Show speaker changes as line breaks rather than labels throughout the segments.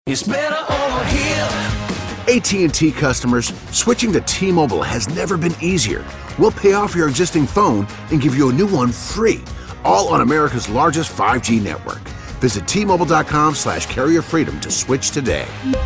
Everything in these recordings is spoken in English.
It's better over here.
AT&T customers, switching to T-Mobile has never been easier. We'll pay off your existing phone and give you a new one free, all on America's largest 5G network. Visit T-Mobile.com/carrierfreedom to switch today.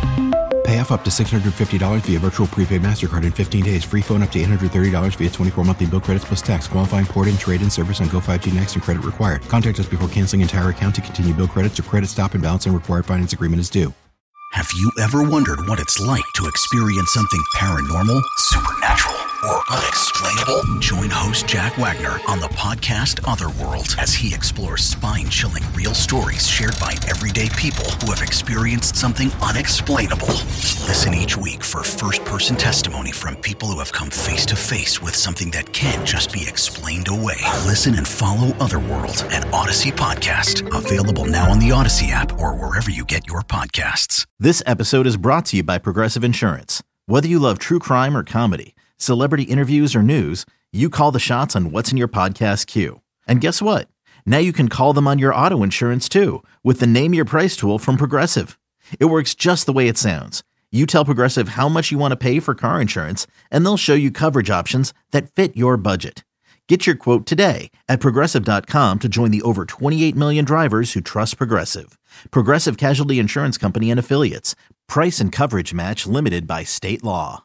Pay off up to $650 via virtual prepaid MasterCard in 15 days. Free phone up to $830 via 24 monthly bill credits plus tax. Qualifying port and trade-in service on Go5G Next and credit required. Contact us before canceling entire account to continue bill credits or credit stop and balance and required finance agreement is due.
Have you ever wondered what it's like to experience something paranormal, supernatural, or unexplainable? Join host Jack Wagner on the podcast Otherworld as he explores spine-chilling real stories shared by everyday people who have experienced something unexplainable. Listen each week for first-person testimony from people who have come face-to-face with something that can't just be explained away. Listen and follow Otherworld, an Odyssey podcast. Available now on the Odyssey app or wherever you get your podcasts.
This episode is brought to you by Progressive Insurance. Whether you love true crime or comedy, celebrity interviews or news, you call the shots on what's in your podcast queue. And guess what? Now you can call them on your auto insurance too with the Name Your Price tool from Progressive. It works just the way it sounds. You tell Progressive how much you want to pay for car insurance, and they'll show you coverage options that fit your budget. Get your quote today at Progressive.com to join the over 28 million drivers who trust Progressive. Progressive Casualty Insurance Company and Affiliates. Price and coverage match limited by state law.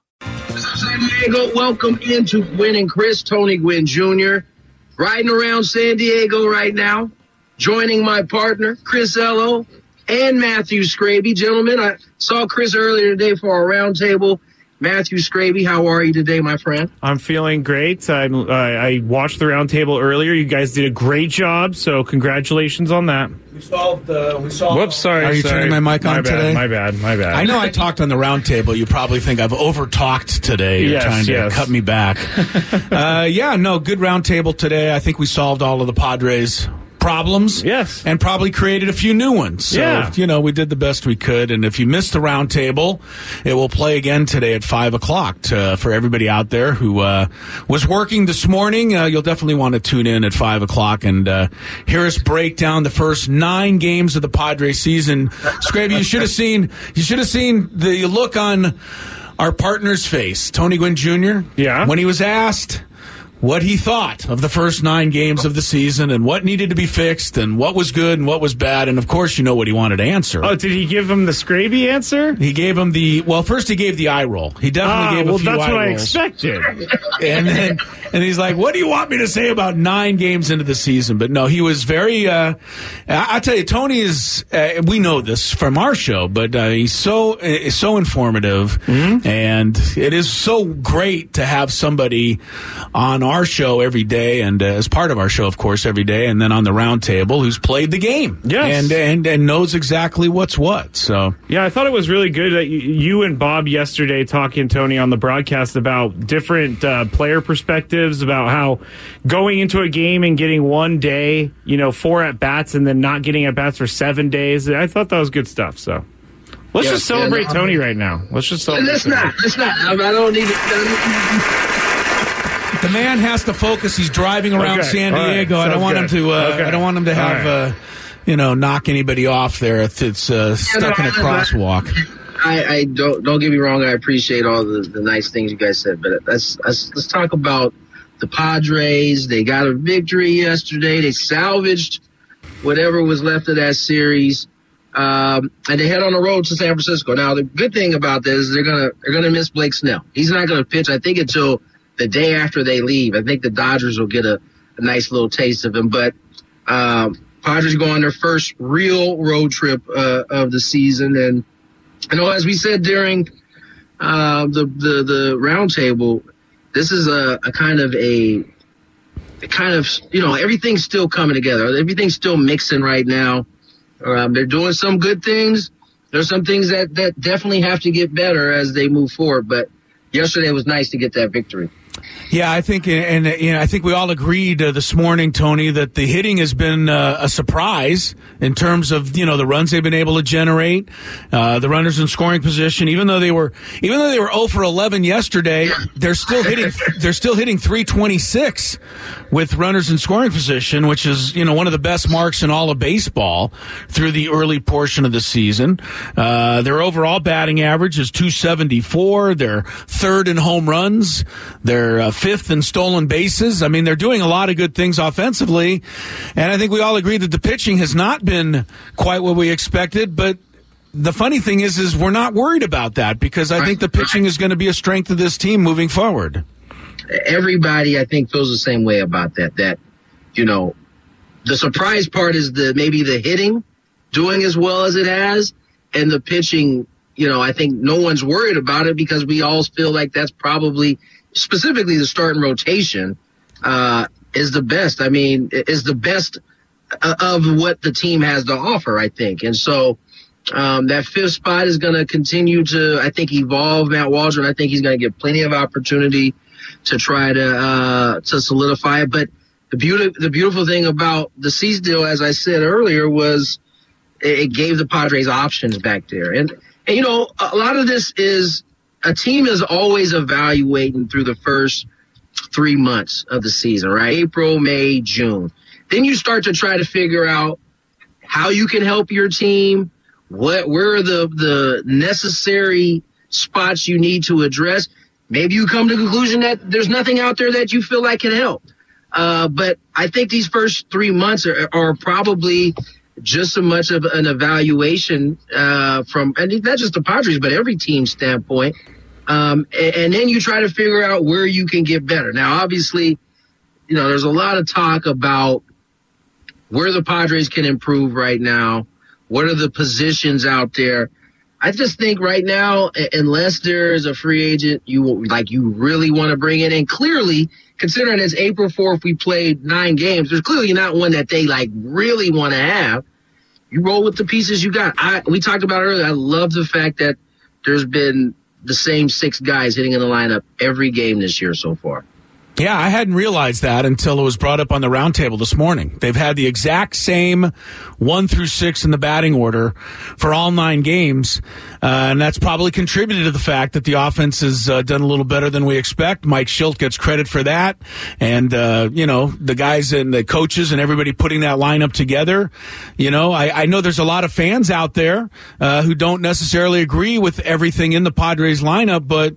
San Diego, welcome into Gwynn and Chris, Tony Gwynn Jr. Riding around San Diego right now, joining my partner, Chris Ello and Matthew Scraby. Gentlemen, I saw Chris earlier today for our roundtable. Matthew Scraby, how are you today, my friend?
I'm feeling great. I watched the roundtable earlier. You guys did a great job, so congratulations on that.
We solved.
Whoops, sorry.
Are you turning my mic on today?
My bad.
I know I talked on the roundtable. You probably think I've over-talked today. You're trying to cut me back. Good roundtable today. I think we solved all of the Padres' problems.
Yes.
And probably created a few new ones. So, we did the best we could. And if you missed the roundtable, it will play again today at 5 o'clock for everybody out there who was working this morning. You'll definitely want to tune in at 5 o'clock and hear us break down the first 9 games of the Padres season. Scraby, you should have seen the look on our partner's face, Tony Gwynn Jr.
Yeah.
When he was asked what he thought of the first 9 games of the season and what needed to be fixed and what was good and what was bad. And, of course, you know what he wanted to answer.
Oh, did he give him the Scraby answer?
He gave him first he gave the eye roll. He definitely gave a few eye rolls.
Well, that's what I expected.
And he's like, what do you want me to say about 9 games into the season? But, no, he was very I tell you, Tony is we know this from our show, but he's so informative. Mm-hmm. And it is so great to have somebody on our show every day and as part of our show, of course, every day, and then on the round table who's played the game.
Yes.
And knows exactly what's what. So
yeah, I thought it was really good that you and Bob yesterday talking, Tony, on the broadcast about different player perspectives, about how going into a game and getting one day, 4 at-bats and then not getting at-bats for 7 days. I thought that was good stuff. So let's just celebrate Tony right now. Let's just celebrate.
Let's not. I don't need it.
The man has to focus. He's driving around San Diego.
Right.
I don't want him to. I don't want him to have knock anybody off there. It's stuck in a crosswalk.
I don't get me wrong. I appreciate all the nice things you guys said, but let's talk about the Padres. They got a victory yesterday. They salvaged whatever was left of that series, and they head on the road to San Francisco. Now, the good thing about this is they're gonna miss Blake Snell. He's not gonna pitch, I think, until the day after they leave. I think the Dodgers will get a nice little taste of him. But Padres go on their first real road trip of the season. And, as we said during the roundtable, this is a kind of everything's still coming together. Everything's still mixing right now. They're doing some good things. There's some things that definitely have to get better as they move forward. But yesterday was nice to get that victory.
Yeah, I think, and I think we all agreed this morning, Tony, that the hitting has been a surprise in terms of the runs they've been able to generate, the runners in scoring position. Even though they were 0 for 11 yesterday, they're still hitting 326 with runners in scoring position, which is one of the best marks in all of baseball through the early portion of the season. Their overall batting average is .274. They're third in home runs. They're fifth in stolen bases. I mean, they're doing a lot of good things offensively, and I think we all agree that the pitching has not been quite what we expected, but the funny thing is we're not worried about that because I think the pitching is going to be a strength of this team moving forward.
Everybody, I think, feels the same way about that, the surprise part is maybe the hitting doing as well as it has, and the pitching, I think no one's worried about it because we all feel like that's probably, specifically the starting rotation, is the best. I mean, is the best of what the team has to offer, I think. And so that fifth spot is going to continue to, I think, evolve Matt Waldron. I think he's going to get plenty of opportunity to try to solidify it. But the beautiful thing about the Cease deal, as I said earlier, was it gave the Padres options back there. And a lot of this is a team is always evaluating through the first 3 months of the season, right? April, May, June. Then you start to try to figure out how you can help your team, where are the necessary spots you need to address. Maybe you come to the conclusion that there's nothing out there that you feel like can help. But I think these first 3 months are probably just as much of an evaluation from, and not just the Padres, but every team's standpoint. And then you try to figure out where you can get better. Now, obviously, there's a lot of talk about where the Padres can improve right now. What are the positions out there? I just think right now, unless there is a free agent you really want to bring in, and clearly, considering it's April 4th, we played 9 games, there's clearly not one that they really want to have. You roll with the pieces you got. We talked about earlier, I love the fact that there's been the same 6 guys hitting in the lineup every game this year so far.
Yeah, I hadn't realized that until it was brought up on the roundtable this morning. They've had the exact same 1 through 6 in the batting order for all 9 games, and that's probably contributed to the fact that the offense has done a little better than we expect. Mike Shildt gets credit for that, and the guys and the coaches and everybody putting that lineup together. I know there's a lot of fans out there who don't necessarily agree with everything in the Padres lineup, but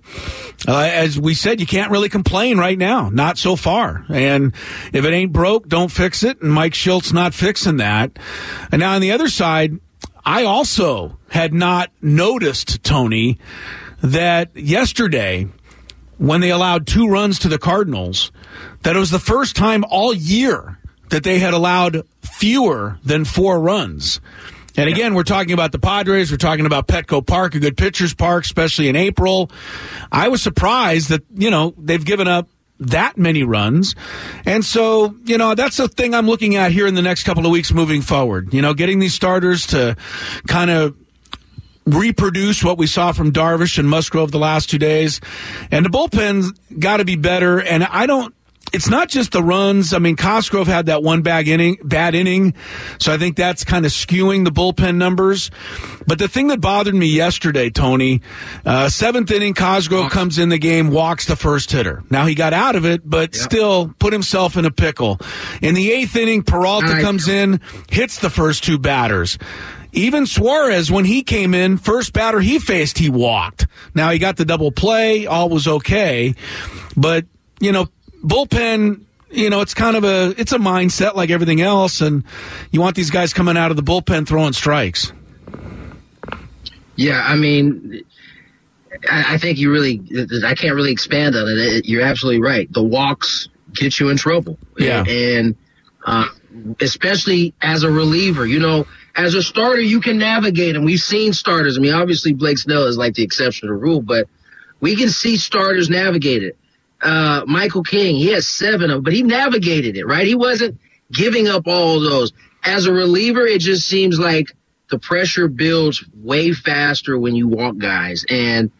as we said, you can't really complain right now. Not so far. And if it ain't broke, don't fix it. And Mike Shilt's not fixing that. And now on the other side, I also had not noticed, Tony, that yesterday when they allowed 2 runs to the Cardinals, that it was the first time all year that they had allowed fewer than 4 runs. And again, we're talking about the Padres. We're talking about Petco Park, a good pitcher's park, especially in April. I was surprised that, they've given up that many runs. And so, that's the thing I'm looking at here in the next couple of weeks moving forward. Getting these starters to kind of reproduce what we saw from Darvish and Musgrove the last 2 days. And the bullpen's got to be better. And it's not just the runs. I mean, Cosgrove had that one bad inning, so I think that's kind of skewing the bullpen numbers. But the thing that bothered me yesterday, Tony, 7th inning, Cosgrove comes in the game, walks the first hitter. Now, he got out of it, but still put himself in a pickle. In the 8th inning, Peralta comes in, hits the first 2 batters. Even Suarez, when he came in, first batter he faced, he walked. Now, he got the double play, all was okay. But, bullpen, it's kind of it's a mindset like everything else, and you want these guys coming out of the bullpen throwing strikes.
Yeah, I mean, I think I can't really expand on it. You're absolutely right. The walks get you in trouble.
Yeah.
And especially as a reliever, as a starter, you can navigate them. We've seen starters. I mean, obviously Blake Snell is like the exception to the rule, but we can see starters navigate it. Michael King, he has 7 of them, but he navigated it, right? He wasn't giving up all those. As a reliever, it just seems like the pressure builds way faster when you walk guys. And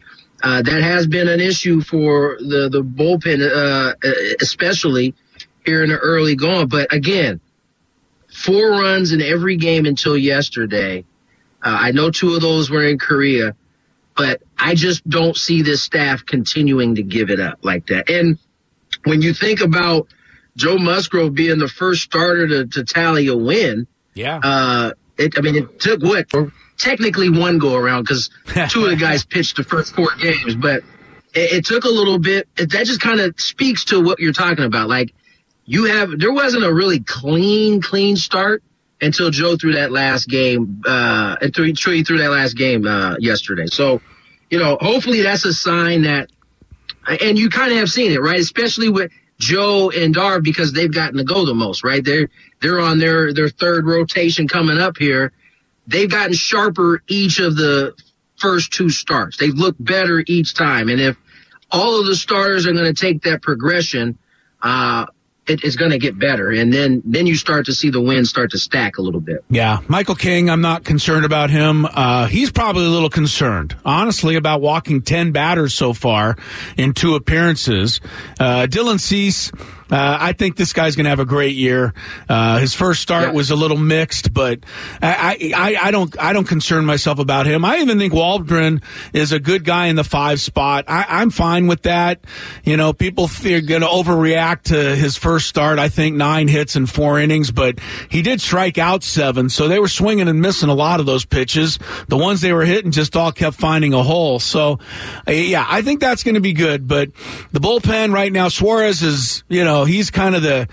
That has been an issue for the bullpen, especially here in the early going. But again, 4 runs in every game until yesterday. I know 2 of those were in Korea, but I just don't see this staff continuing to give it up like that. And when you think about Joe Musgrove being the first starter to tally a win, it took technically 1 go around because 2 of the guys pitched the first 4 games, but it took a little bit. That just kind of speaks to what you're talking about. Like there wasn't a really clean start until Joe threw that last game, he threw that last game yesterday. So, hopefully that's a sign that, and you kind of have seen it, right? Especially with Joe and Darv, because they've gotten to go the most, right? They're on their 3rd rotation coming up here. They've gotten sharper each of the first 2 starts. They've looked better each time. And if all of the starters are going to take that progression, it's going to get better. And then you start to see the wins start to stack a little bit.
Yeah. Michael King, I'm not concerned about him. He's probably a little concerned, honestly, about walking 10 batters so far in 2 appearances. Dylan Cease, I think this guy's going to have a great year. His first start was a little mixed, but I don't concern myself about him. I even think Waldron is a good guy in the 5 spot. I'm fine with that. People are going to overreact to his first start. I think 9 hits in 4 innings, but he did strike out 7, so they were swinging and missing a lot of those pitches. The ones they were hitting just all kept finding a hole. So, I think that's going to be good. But the bullpen right now, Suarez is, he's kind of the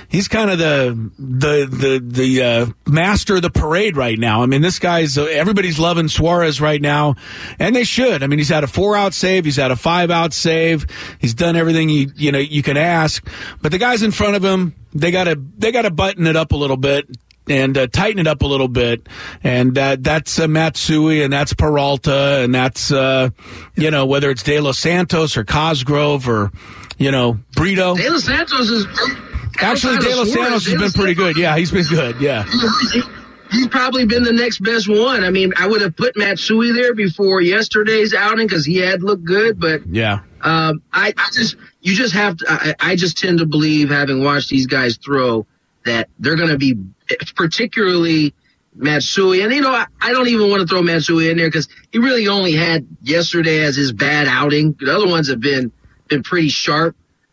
master of the parade right now. I mean, this guy's everybody's loving Suarez right now, and they should. I mean, he's had a 4-out save, he's had a 5-out save, he's done everything you can ask. But the guys in front of him, they gotta button it up a little bit and tighten it up a little bit. And that's Matsui, and that's Peralta, and that's whether it's De Los Santos or Cosgrove or Brito.
De Los Santos is
actually De Los Santos has been pretty good. Yeah, he's been good. Yeah.
He's probably been the next best one. I mean, I would have put Matsui there before yesterday's outing because he had looked good, but I just tend to believe, having watched these guys throw, that they're going to be, particularly Matsui. And, I don't even want to throw Matsui in there because he really only had yesterday as his bad outing. The other ones have been pretty sharp.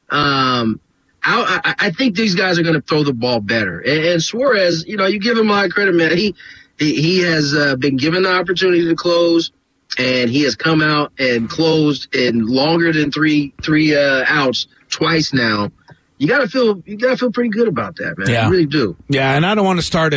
I think these guys are going to throw the ball better. And Suarez, you give him a lot of credit, man. He has been given the opportunity to close, and he has come out and closed in longer than three outs twice now. You gotta feel pretty good about that, man.
Yeah.
You really do.
Yeah, and I don't want to start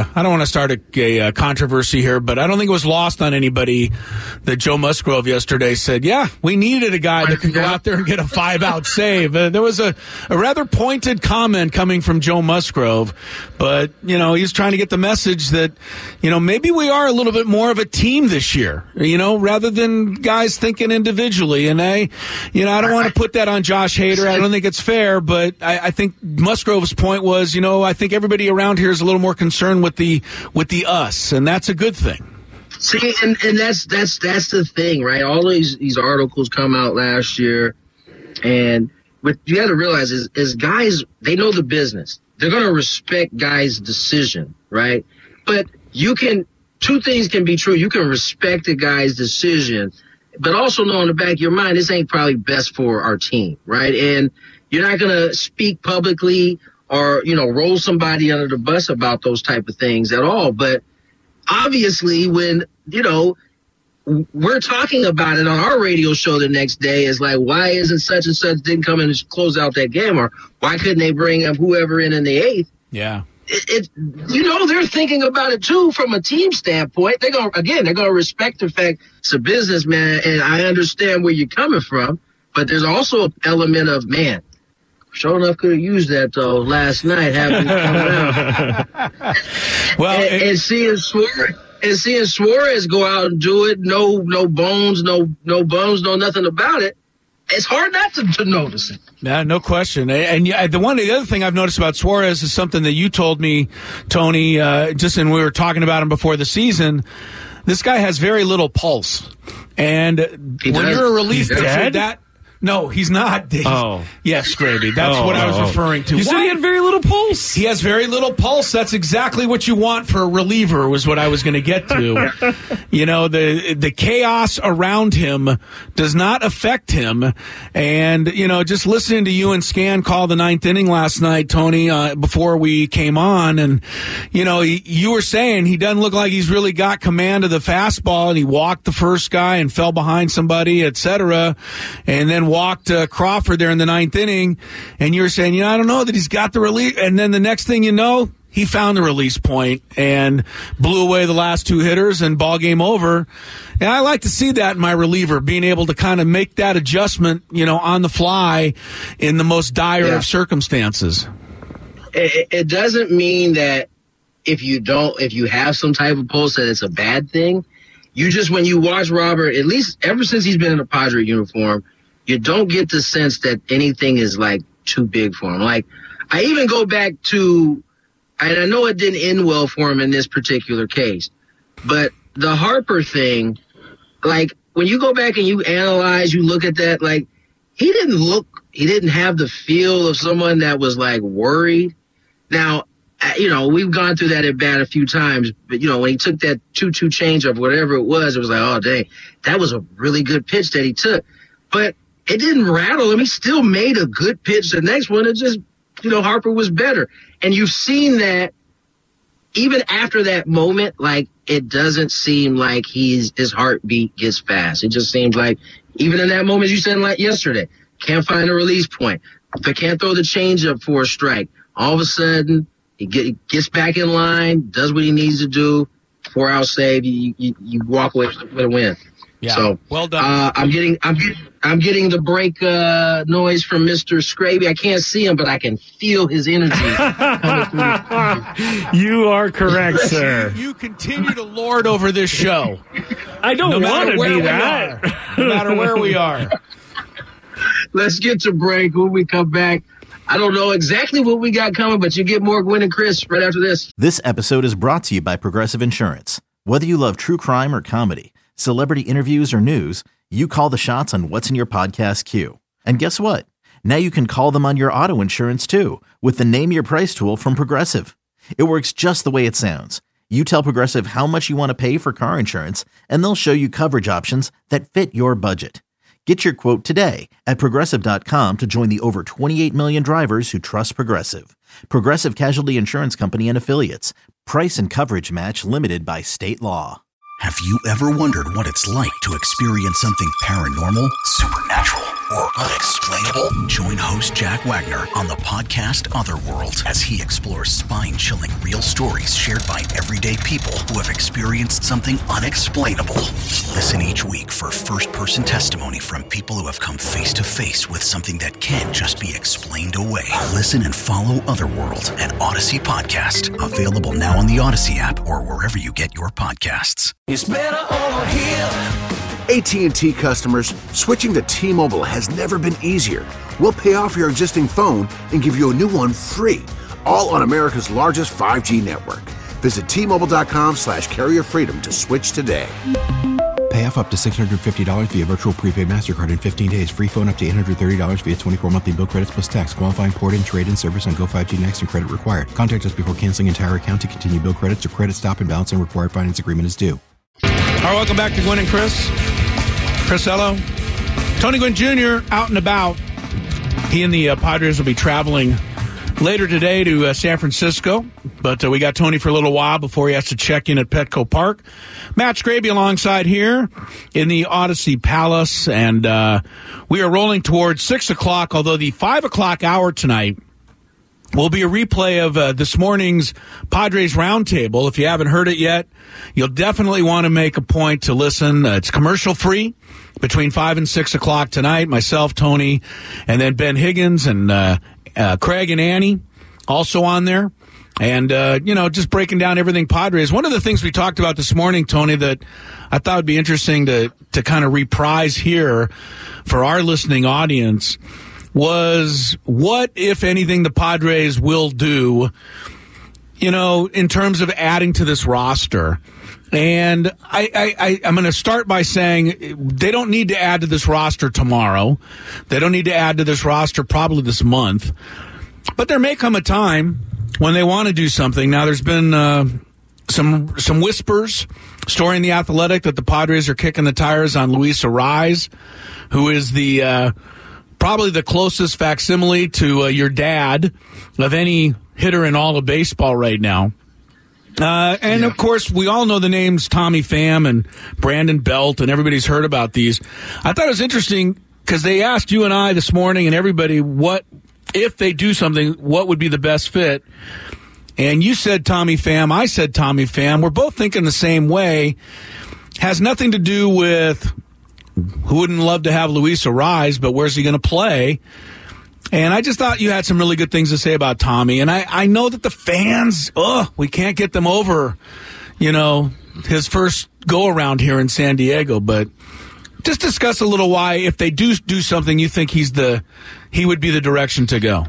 a controversy here, but I don't think it was lost on anybody that Joe Musgrove yesterday said, we needed a guy that could go out there and get a 5-out save. There was a rather pointed comment coming from Joe Musgrove, but he's trying to get the message that maybe we are a little bit more of a team this year, rather than guys thinking individually. And I don't want to put that on Josh Hader. I don't think it's fair, but I think Musgrove's point was, I think everybody around here is a little more concerned with the us, and that's a good thing.
See, and that's the thing, right? All these articles come out last year, and what you got to realize is guys, they know the business. They're going to respect guys' decision, right? But two things can be true. You can respect a guy's decision, but also know in the back of your mind, this ain't probably best for our team, right? And you're not going to speak publicly or, roll somebody under the bus about those type of things at all. But obviously when, we're talking about it on our radio show the next day, is like, why isn't such and such didn't come in and close out that game? Or why couldn't they bring up whoever in the 8th?
Yeah.
They're thinking about it too from a team standpoint. They're going to respect the fact it's a business, man. And I understand where you're coming from, but there's also an element of, man, sure enough, could have used that though last night, having come out. Well, and seeing Suarez go out and do it, no bones, no bones, no nothing about it. It's hard not to notice it.
Yeah, no question. And the other thing I've noticed about Suarez is something that you told me, Tony, just when we were talking about him before the season. This guy has very little pulse. And when you're a relief pitcher, no, he's not. Yes, Gravy. That's what I was referring to.
You said he had very little pulse.
He has very little pulse. That's exactly what you want for a reliever, was what I was going to get to. You know, the chaos around him does not affect him. And, you know, just listening to you and Scan call the ninth inning last night, Tony, before we came on, and, you know, you were saying he doesn't look like he's really got command of the fastball, and he walked the first guy and fell behind somebody, etc., and then walked Crawford there in the ninth inning, and you were saying, you know, I don't know that he's got the release. And then the next thing you know, he found the release point and blew away the last two hitters, and ball game over. And I like to see that in my reliever, being able to kind of make that adjustment, you know, on the fly in the most dire of circumstances.
It doesn't mean that if you have some type of pulse, that it's a bad thing. You just, when you watch Robert, at least ever since he's been in a Padre uniform, you don't get the sense that anything is, like, too big for him. Like, I even go back to, and I know it didn't end well for him in this particular case, but the Harper thing, like, when you go back and you analyze, you look at that, like, he didn't have the feel of someone that was, like, worried. Now, you know, we've gone through that at bat a few times, but, you know, when he took that 2-2 change of whatever it was like, oh, dang, that was a really good pitch that he took. But it didn't rattle him. He still made a good pitch. The next one, it just, you know, Harper was better. And you've seen that even after that moment, like, it doesn't seem like his heartbeat gets fast. It just seems like, even in that moment, as you said like yesterday, can't find a release point. If I can't throw the changeup for a strike, all of a sudden, he gets back in line, does what he needs to do, 4-out save, you walk away with a win.
Yeah,
so
well done.
I'm getting the break noise from Mr. Scraby. I can't see him, but I can feel his energy coming through.
You are correct, sir.
You continue to lord over this show.
I don't want to be that.
No matter where we are.
Let's get to break. When we come back, I don't know exactly what we got coming, but you get more Gwen and Chris right after this.
This episode is brought to you by Progressive Insurance. Whether you love true crime or comedy, celebrity interviews or news, you call the shots on what's in your podcast queue. And guess what? Now you can call them on your auto insurance too, with the Name Your Price tool from Progressive. It works just the way it sounds. You tell Progressive how much you want to pay for car insurance, and they'll show you coverage options that fit your budget. Get your quote today at Progressive.com to join the over 28 million drivers who trust Progressive. Progressive Casualty Insurance Company and Affiliates. Price and coverage match limited by state law.
Have you ever wondered what it's like to experience something paranormal, supernatural, or unexplainable? Join host Jack Wagner on the podcast Otherworld as he explores spine-chilling real stories shared by everyday people who have experienced something unexplainable. Listen each week for first-person testimony from people who have come face-to-face with something that can't just be explained away. Listen and follow Otherworld, an Odyssey podcast, available now on the Odyssey app or wherever you get your podcasts.
It's better over here.
AT&T customers, switching to T-Mobile has never been easier. We'll pay off your existing phone and give you a new one free, all on America's largest 5G network. Visit T-Mobile.com/carrier freedom to switch today.
Pay off up to $650 via virtual prepaid MasterCard in 15 days. Free phone up to $830 via 24 monthly bill credits plus tax. Qualifying port-in, trade-in service on Go 5G Next and credit required. Contact us before canceling entire account to continue bill credits or credit stop and balance and required finance agreement is due.
All right, welcome back to Gwen and Chris. Chris Ello. Tony Gwynn Jr. out and about. He and the Padres will be traveling later today to San Francisco, but we got Tony for a little while before he has to check in at Petco Park. Matt Scraby alongside here in the Odyssey Palace, and we are rolling towards 6 o'clock, although the 5 o'clock hour tonight will be a replay of this morning's Padres Roundtable. If you haven't heard it yet, you'll definitely want to make a point to listen. It's commercial-free between 5 and 6 o'clock tonight. Myself, Tony, and then Ben Higgins and Craig and Annie also on there. And, just breaking down everything Padres. One of the things we talked about this morning, Tony, that I thought would be interesting to kind of reprise here for our listening audience was what, if anything, the Padres will do, in terms of adding to this roster. And I'm going to start by saying they don't need to add to this roster tomorrow. They don't need to add to this roster probably this month. But there may come a time when they want to do something. Now, there's been some whispers, story in The Athletic, that the Padres are kicking the tires on Luis Arraez, who is the probably the closest facsimile to your dad of any hitter in all of baseball right now. Of course, we all know the names Tommy Pham and Brandon Belt, and everybody's heard about these. I thought it was interesting because they asked you and I this morning and everybody, what if they do something, what would be the best fit? And you said Tommy Pham, I said Tommy Pham. We're both thinking the same way. Has nothing to do with who wouldn't love to have Luis Arraez, but where's he going to play? And I just thought you had some really good things to say about Tommy. And I know that the fans, we can't get them over, his first go-around here in San Diego. But just discuss a little why, if they do something, you think he would be the direction to go.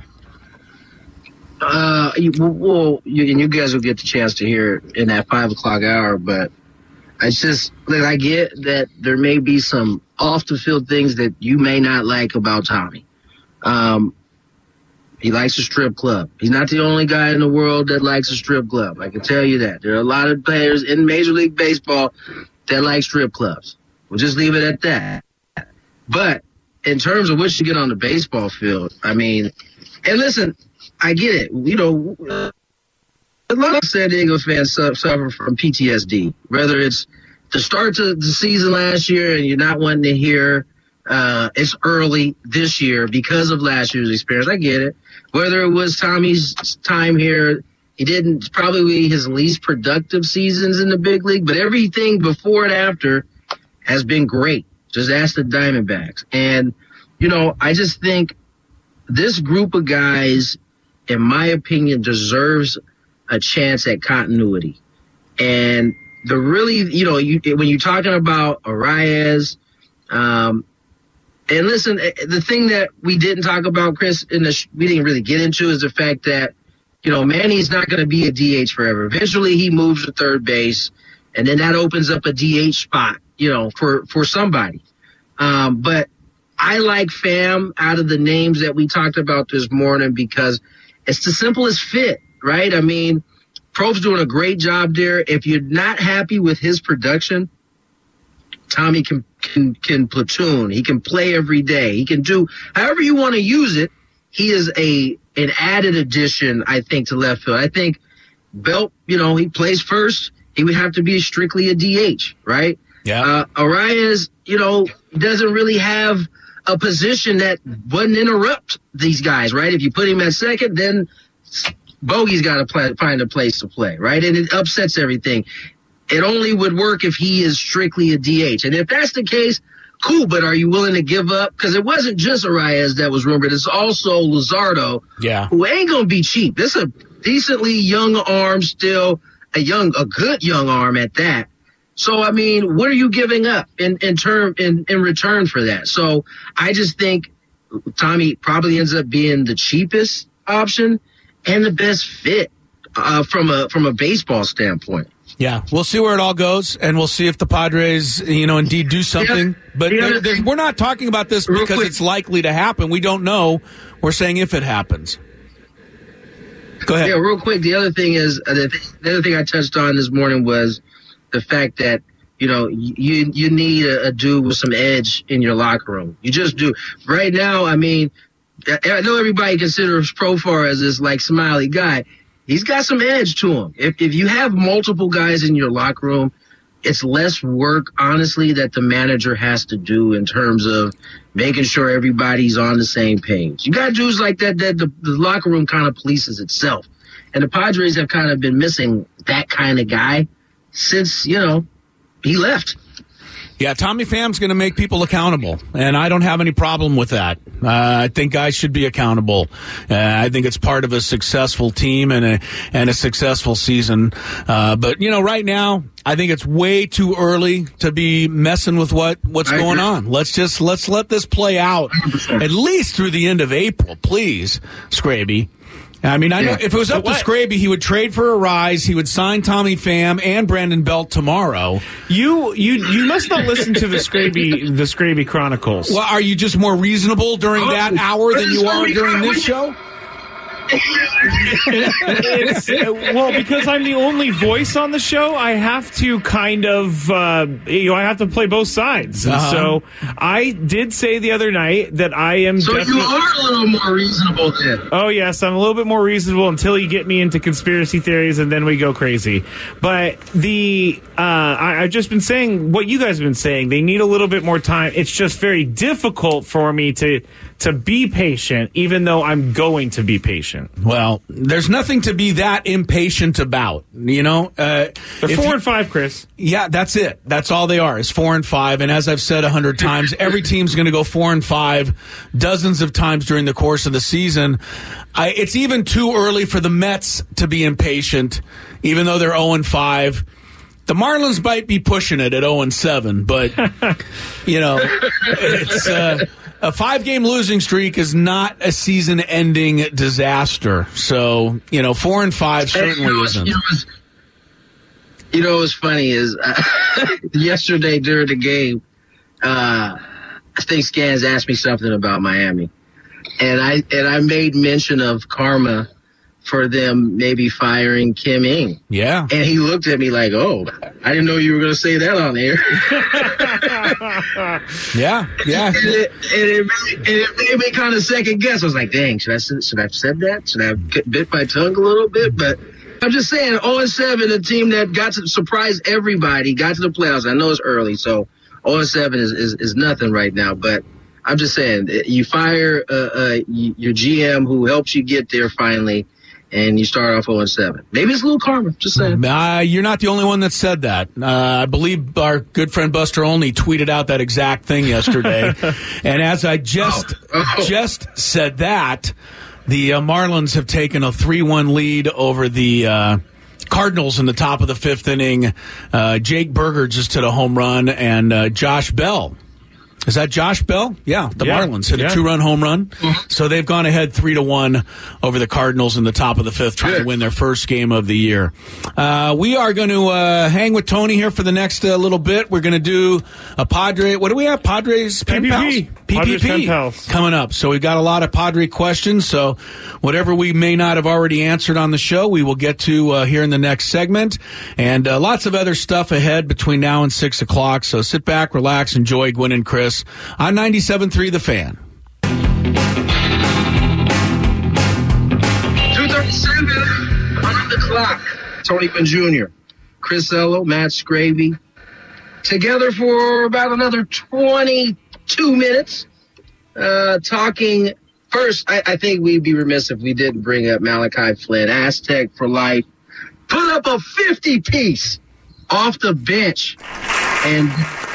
You guys will get the chance to hear it in that 5 o'clock hour. But I get that there may be some off-the-field things that you may not like about Tommy. He likes a strip club. He's not the only guy in the world that likes a strip club. I can tell you that. There are a lot of players in Major League Baseball that like strip clubs. We'll just leave it at that. But in terms of what you get on the baseball field, I mean, and listen, I get it. A lot of San Diego fans suffer from PTSD, whether it's the start to the season last year and you're not wanting to hear it's early this year because of last year's experience. I get it. Whether it was Tommy's time here, he didn't probably his least productive seasons in the big league, but everything before and after has been great. Just ask the Diamondbacks. And, I just think this group of guys, in my opinion, deserves a chance at continuity. And when you're talking about Arraez, and listen, the thing that we didn't talk about, Chris, we didn't really get into is the fact that, Manny's not going to be a DH forever. Eventually he moves to third base, and then that opens up a DH spot, for somebody. But I like Pham out of the names that we talked about this morning because it's the simplest fit, right? I mean, Prove's doing a great job there. If you're not happy with his production, Tommy can platoon. He can play every day. He can do however you want to use it. He is an added addition, I think, to left field. I think Belt, he plays first. He would have to be strictly a DH, right?
Yeah.
Arraez, doesn't really have a position that wouldn't interrupt these guys, right? If you put him at second, then Bogey's got to find a place to play, right? And it upsets everything. It only would work if he is strictly a DH. And if that's the case, cool, but are you willing to give up? Because it wasn't just Arraez that was rumored. It's also Luzardo, who ain't going to be cheap. This is a decently young arm still, a good young arm at that. So, I mean, what are you giving up in return for that? So I just think Tommy probably ends up being the cheapest option and the best fit from a baseball standpoint.
Yeah, we'll see where it all goes, and we'll see if the Padres, indeed do something. But we're not talking about this because it's likely to happen. We don't know. We're saying if it happens. Go ahead.
Yeah, real quick. The other thing is, the other thing I touched on this morning was the fact that, you need a dude with some edge in your locker room. You just do. Right now, I mean, I know everybody considers Profar as this, smiley guy. He's got some edge to him. If you have multiple guys in your locker room, it's less work, honestly, that the manager has to do in terms of making sure everybody's on the same page. You got dudes like that the locker room kind of polices itself. And the Padres have kind of been missing that kind of guy since, he left.
Yeah, Tommy Pham's going to make people accountable, and I don't have any problem with that. I think guys should be accountable. I think it's part of a successful team and a successful season. But right now, I think it's way too early to be messing with what's going on. Let's let this play out 100%. At least through the end of April, please, Scraby. I mean, I know if it was up to Scraby, he would trade for Arise. He would sign Tommy Pham and Brandon Belt tomorrow.
You must not listen to the Scraby Chronicles.
Well, are you just more reasonable during that hour than you are during this show?
Because I'm the only voice on the show, I have to kind of, I have to play both sides. And so I did say the other night that I am.
So you are a little more reasonable then.
Oh yes, I'm a little bit more reasonable until you get me into conspiracy theories, and then we go crazy. But I've just been saying what you guys have been saying. They need a little bit more time. It's just very difficult for me to be patient, even though I'm going to be patient.
Well, there's nothing to be that impatient about, They're
4-5, Chris.
Yeah, that's it. That's all they are, is 4-5. And as I've said 100 times, every team's going to go 4-5 dozens of times during the course of the season. It's even too early for the Mets to be impatient, even though they're 0-5. The Marlins might be pushing it at 0-7, but, it's... A 5-game losing streak is not a season-ending disaster. So, 4-5 certainly isn't.
What's funny is yesterday during the game, I think Scans asked me something about Miami, and I made mention of karma for them maybe firing Kim Ng.
Yeah.
And he looked at me like, oh, I didn't know you were going to say that on air.
Yeah.
And it made me kind of second guess. I was like, dang, should I have said that? Should I have bit my tongue a little bit? But I'm just saying, 0-7, a team that got to surprise everybody, got to the playoffs. I know it's early, so 0-7 is nothing right now. But I'm just saying, you fire your GM who helps you get there finally, and you start off 0-7. Maybe it's a little karma, just saying.
You're not the only one that said that. I believe our good friend Buster Olney tweeted out that exact thing yesterday. And as I just said that, the Marlins have taken a 3-1 lead over the Cardinals in the top of the 5th inning. Jake Berger just hit a home run, and Josh Bell. Is that Josh Bell? Yeah, the Marlins hit a 2-run home run. Mm-hmm. So they've gone ahead 3-1 over the Cardinals in the top of the 5th, trying to win their first game of the year. We are going to hang with Tony here for the next little bit. We're going to do a Padre. What do we have? Padres Pen Pals? PPP coming up. So we've got a lot of Padre questions. So whatever we may not have already answered on the show, we will get to here in the next segment. And lots of other stuff ahead between now and 6 o'clock. So sit back, relax, enjoy Gwynn and Chris on 97.3 The Fan.
2:37 on the clock. Tony Gwynn Jr., Chris Ello, Matt Scraby, together for about another 22 minutes, talking. First, I think we'd be remiss if we didn't bring up Malachi Flynn, Aztec for life. Put up a 50-piece off the bench, and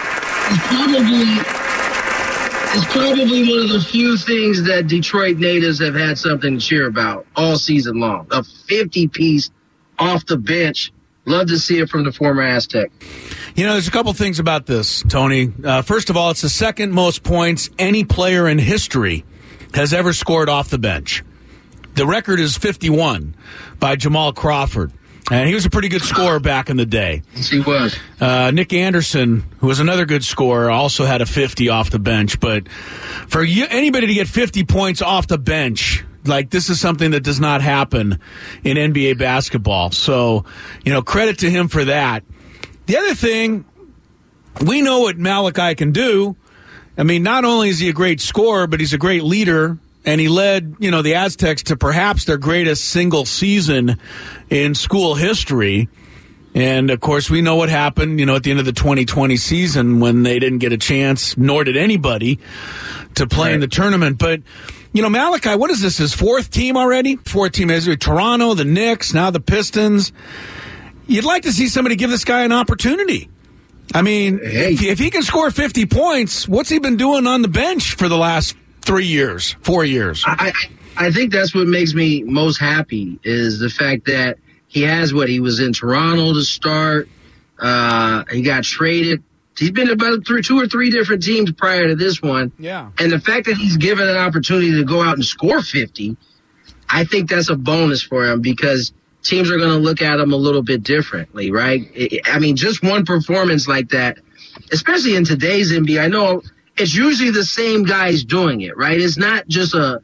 it's probably one of the few things that Detroit natives have had something to cheer about all season long. A 50-piece off the bench. Love to see it from the former Aztec.
There's a couple things about this, Tony. First of all, it's the second most points any player in history has ever scored off the bench. The record is 51 by Jamal Crawford. And he was a pretty good scorer back in the day.
Yes, he was.
Nick Anderson, who was another good scorer, also had a 50 off the bench. But for anybody to get 50 points off the bench, this is something that does not happen in NBA basketball. So, credit to him for that. The other thing, we know what Malachi can do. I mean, not only is he a great scorer, but he's a great leader. And he led, the Aztecs to perhaps their greatest single season in school history. And, of course, we know what happened, at the end of the 2020 season when they didn't get a chance, nor did anybody, to play in the tournament. But, Malachi, what is this, his fourth team already? Fourth team is Toronto, the Knicks, now the Pistons. You'd like to see somebody give this guy an opportunity. I mean, if he can score 50 points, what's he been doing on the bench for the last 4 years?
I think that's what makes me most happy is the fact that he was in Toronto to start. He got traded. He's been about 2 or 3 different teams prior to this one.
Yeah.
And the fact that he's given an opportunity to go out and score 50 I think that's a bonus for him because teams are going to look at him a little bit differently, right? I mean, just one performance like that, especially in today's NBA, I know it's usually the same guys doing it, right? It's not just a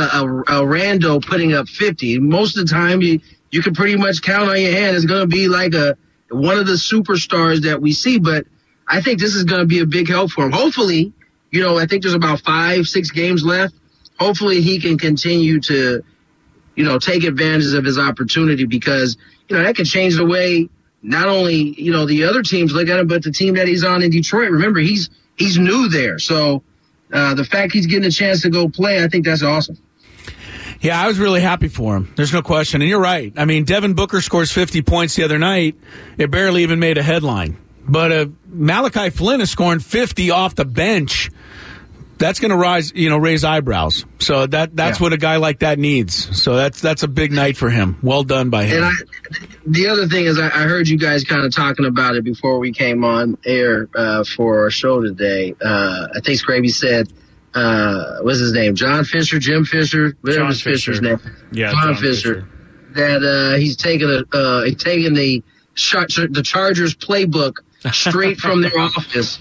rando putting up 50. Most of the time, you can pretty much count on your hand. It's going to be like one of the superstars that we see, but I think this is going to be a big help for him. Hopefully, I think there's about 5-6 games left. Hopefully he can continue to, take advantage of his opportunity because, that could change the way not only, the other teams look at him, but the team that he's on in Detroit. Remember, he's new there. So the fact he's getting a chance to go play, I think that's awesome.
Yeah, I was really happy for him. There's no question. And you're right. I mean, Devin Booker scores 50 points the other night. It barely even made a headline. But Malachi Flynn is scoring 50 off the bench. That's going to raise eyebrows. So that's what a guy like that needs. So that's a big night for him. Well done by him.
And the other thing is I heard you guys kind of talking about it before we came on air for our show today. I think Scraby said, what's his name? Jim Fisher, whatever his Fisher's name.
Yeah,
John Fisher. That he's taking the Chargers playbook straight from their office.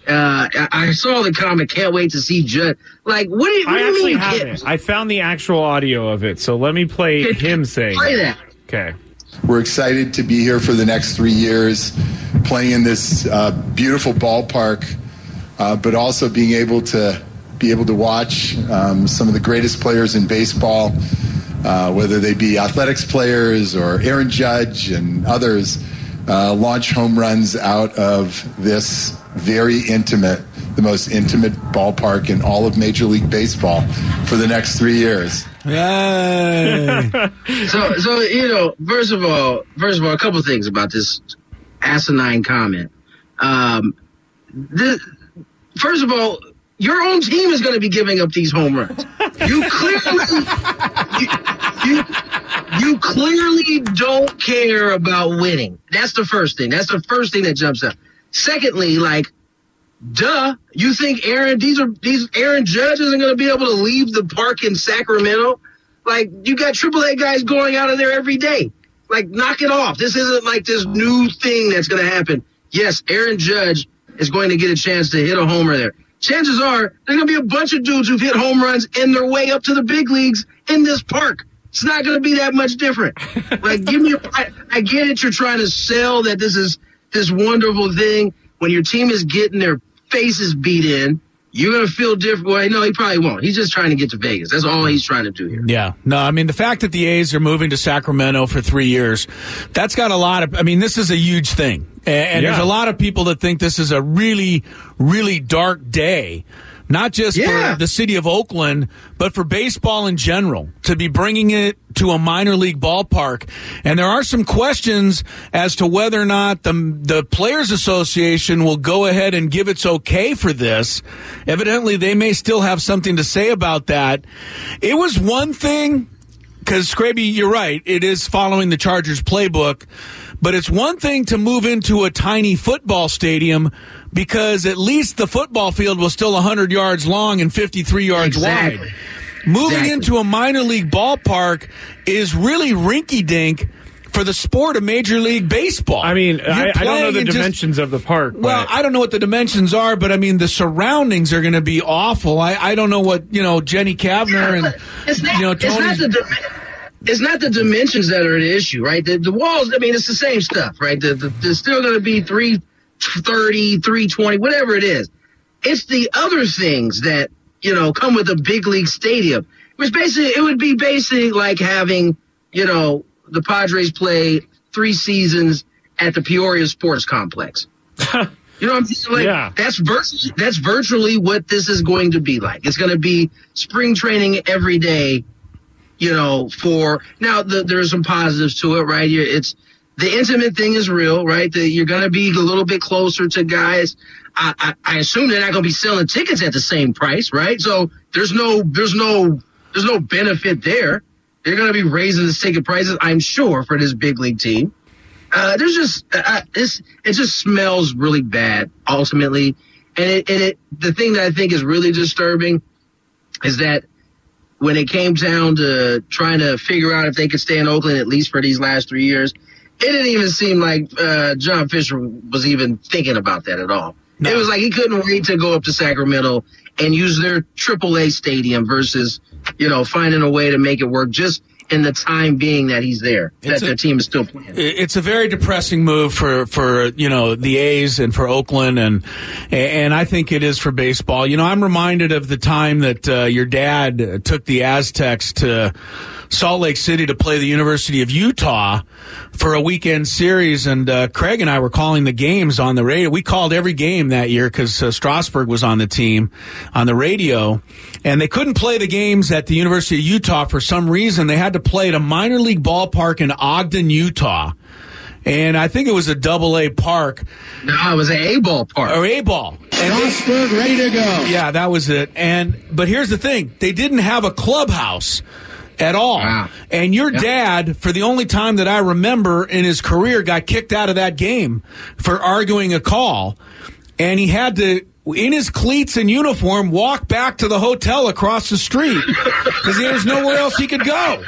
I saw the comment. Can't wait to see Judd. Like, what do you mean?
I have it. I found the actual audio of it, so let me play him saying.
Play that.
Okay.
We're excited to be here for the next 3 years, playing in this beautiful ballpark, but also being able to watch some of the greatest players in baseball, whether they be athletics players or Aaron Judge and others, launch home runs out of this the most intimate ballpark in all of Major League Baseball for the next 3 years.
Yay.
So first of all, a couple of things about this asinine comment. First of all, your own team is going to be giving up these home runs. You clearly don't care about winning. That's the first thing. That's the first thing that jumps up. Secondly, you think Aaron Judge isn't going to be able to leave the park in Sacramento? Like, you got AAA guys going out of there every day. Like, knock it off. This isn't like this new thing that's going to happen. Yes, Aaron Judge is going to get a chance to hit a homer there. Chances are there's going to be a bunch of dudes who've hit home runs in their way up to the big leagues in this park. It's not going to be that much different. Like, I get it. You're trying to sell that this is this wonderful thing. When your team is getting their faces beat in, you're going to feel different. Well, no, he probably won't. He's just trying to get to Vegas. That's all he's trying to do here.
Yeah. No, I mean, the fact that the A's are moving to Sacramento for 3 years, that's got a lot of, this is a huge thing. And there's a lot of people that think this is a really, really dark day. Not just for the city of Oakland, but for baseball in general, to be bringing it to a minor league ballpark. And there are some questions as to whether or not the Players Association will go ahead and give its okay for this. Evidently, they may still have something to say about that. It was one thing, because, Scraby, you're right, it is following the Chargers playbook, but it's one thing to move into a tiny football stadium because at least the football field was still 100 yards long and 53 yards wide. Moving into a minor league ballpark is really rinky-dink for the sport of Major League Baseball.
I mean, I don't know the dimensions of the park.
Well, I don't know what the dimensions are, but, the surroundings are going to be awful. I don't know what, Jenny Kavner and, Tony...
It's not the dimensions that are an issue, right? The walls, it's the same stuff, right? There's still going to be 330, 320, whatever it is. It's the other things that, come with a big league stadium. It would be basically like having, the Padres play 3 seasons at the Peoria Sports Complex. You know what I'm saying? Like, that's virtually what this is going to be like. It's going to be spring training every day. There's some positives to it, right? It's the intimate thing is real, right? You're going to be a little bit closer to guys. I assume they're not going to be selling tickets at the same price, right? So there's no benefit there. They're going to be raising the ticket prices, I'm sure, for this big league team. It just smells really bad ultimately, and the thing that I think is really disturbing is that when it came down to trying to figure out if they could stay in Oakland at least for these last 3 years, it didn't even seem like John Fisher was even thinking about that at all. No. It was like he couldn't wait to go up to Sacramento and use their AAA stadium versus, finding a way to make it work just in the time being that he's there, that the team is still playing.
It's a very depressing move for the A's and for Oakland, and I think it is for baseball. I'm reminded of the time that your dad took the Aztecs to Salt Lake City to play the University of Utah for a weekend series, and Craig and I were calling the games on the radio. We called every game that year because Strasburg was on the team on the radio, and they couldn't play the games at the University of Utah for some reason. They had to play at a minor league ballpark in Ogden, Utah. And I think it was a AA park.
No, it was an A-ball park.
Or A-ball.
Strasburg ready to go.
Yeah, that was it. But here's the thing. They didn't have a clubhouse at all. Wow. And your dad, for the only time that I remember in his career, got kicked out of that game for arguing a call. And he had to, in his cleats and uniform, walk back to the hotel across the street because there was nowhere else he could go.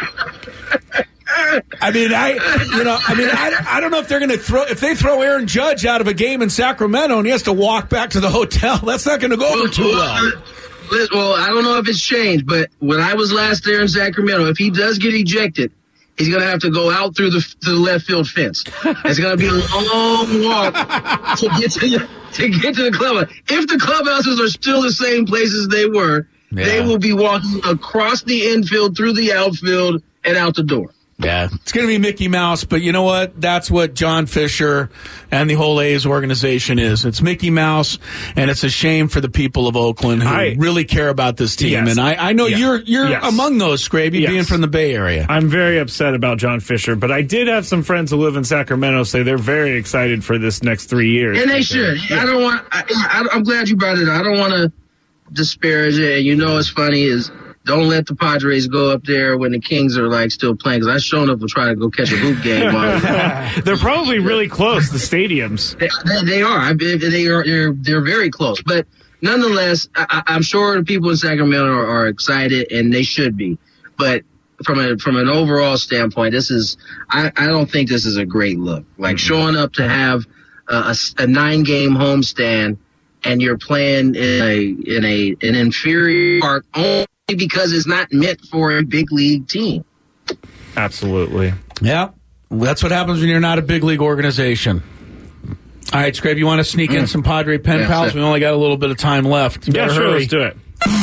I don't know if they're going to if they throw Aaron Judge out of a game in Sacramento and he has to walk back to the hotel, that's not going to go over too well.
Well, I don't know if it's changed, but when I was last there in Sacramento, if he does get ejected, he's going to have to go out through the left field fence. It's going to be a long walk to get to the clubhouse. If the clubhouses are still the same places they were, they will be walking across the infield, through the outfield, and out the door.
Yeah, it's going to be Mickey Mouse, but you know what? That's what John Fisher and the whole A's organization is. It's Mickey Mouse, and it's a shame for the people of Oakland who really care about this team. Yes. And I know you're among those, Scraby, being from the Bay Area.
I'm very upset about John Fisher, but I did have some friends who live in Sacramento say they're very excited for this next 3 years.
And they should. Yeah. I'm glad you brought it up. I don't want to disparage it. And it's funny is, don't let the Padres go up there when the Kings are still playing. Because I've shown up to try to go catch a hoop game.
They're probably really close. The stadiums.
They are. They're very close. But nonetheless, I'm sure the people in Sacramento are excited, and they should be. But from an overall standpoint, I don't think this is a great look. Showing up to have a 9-game homestand, and you're playing in an inferior park only because it's not meant for a big league team.
Absolutely.
Yeah, that's what happens when you're not a big league organization. All right, Scrape, you want to sneak in some Padre pen pals? We only got a little bit of time left.
Yeah, sure, let's do it.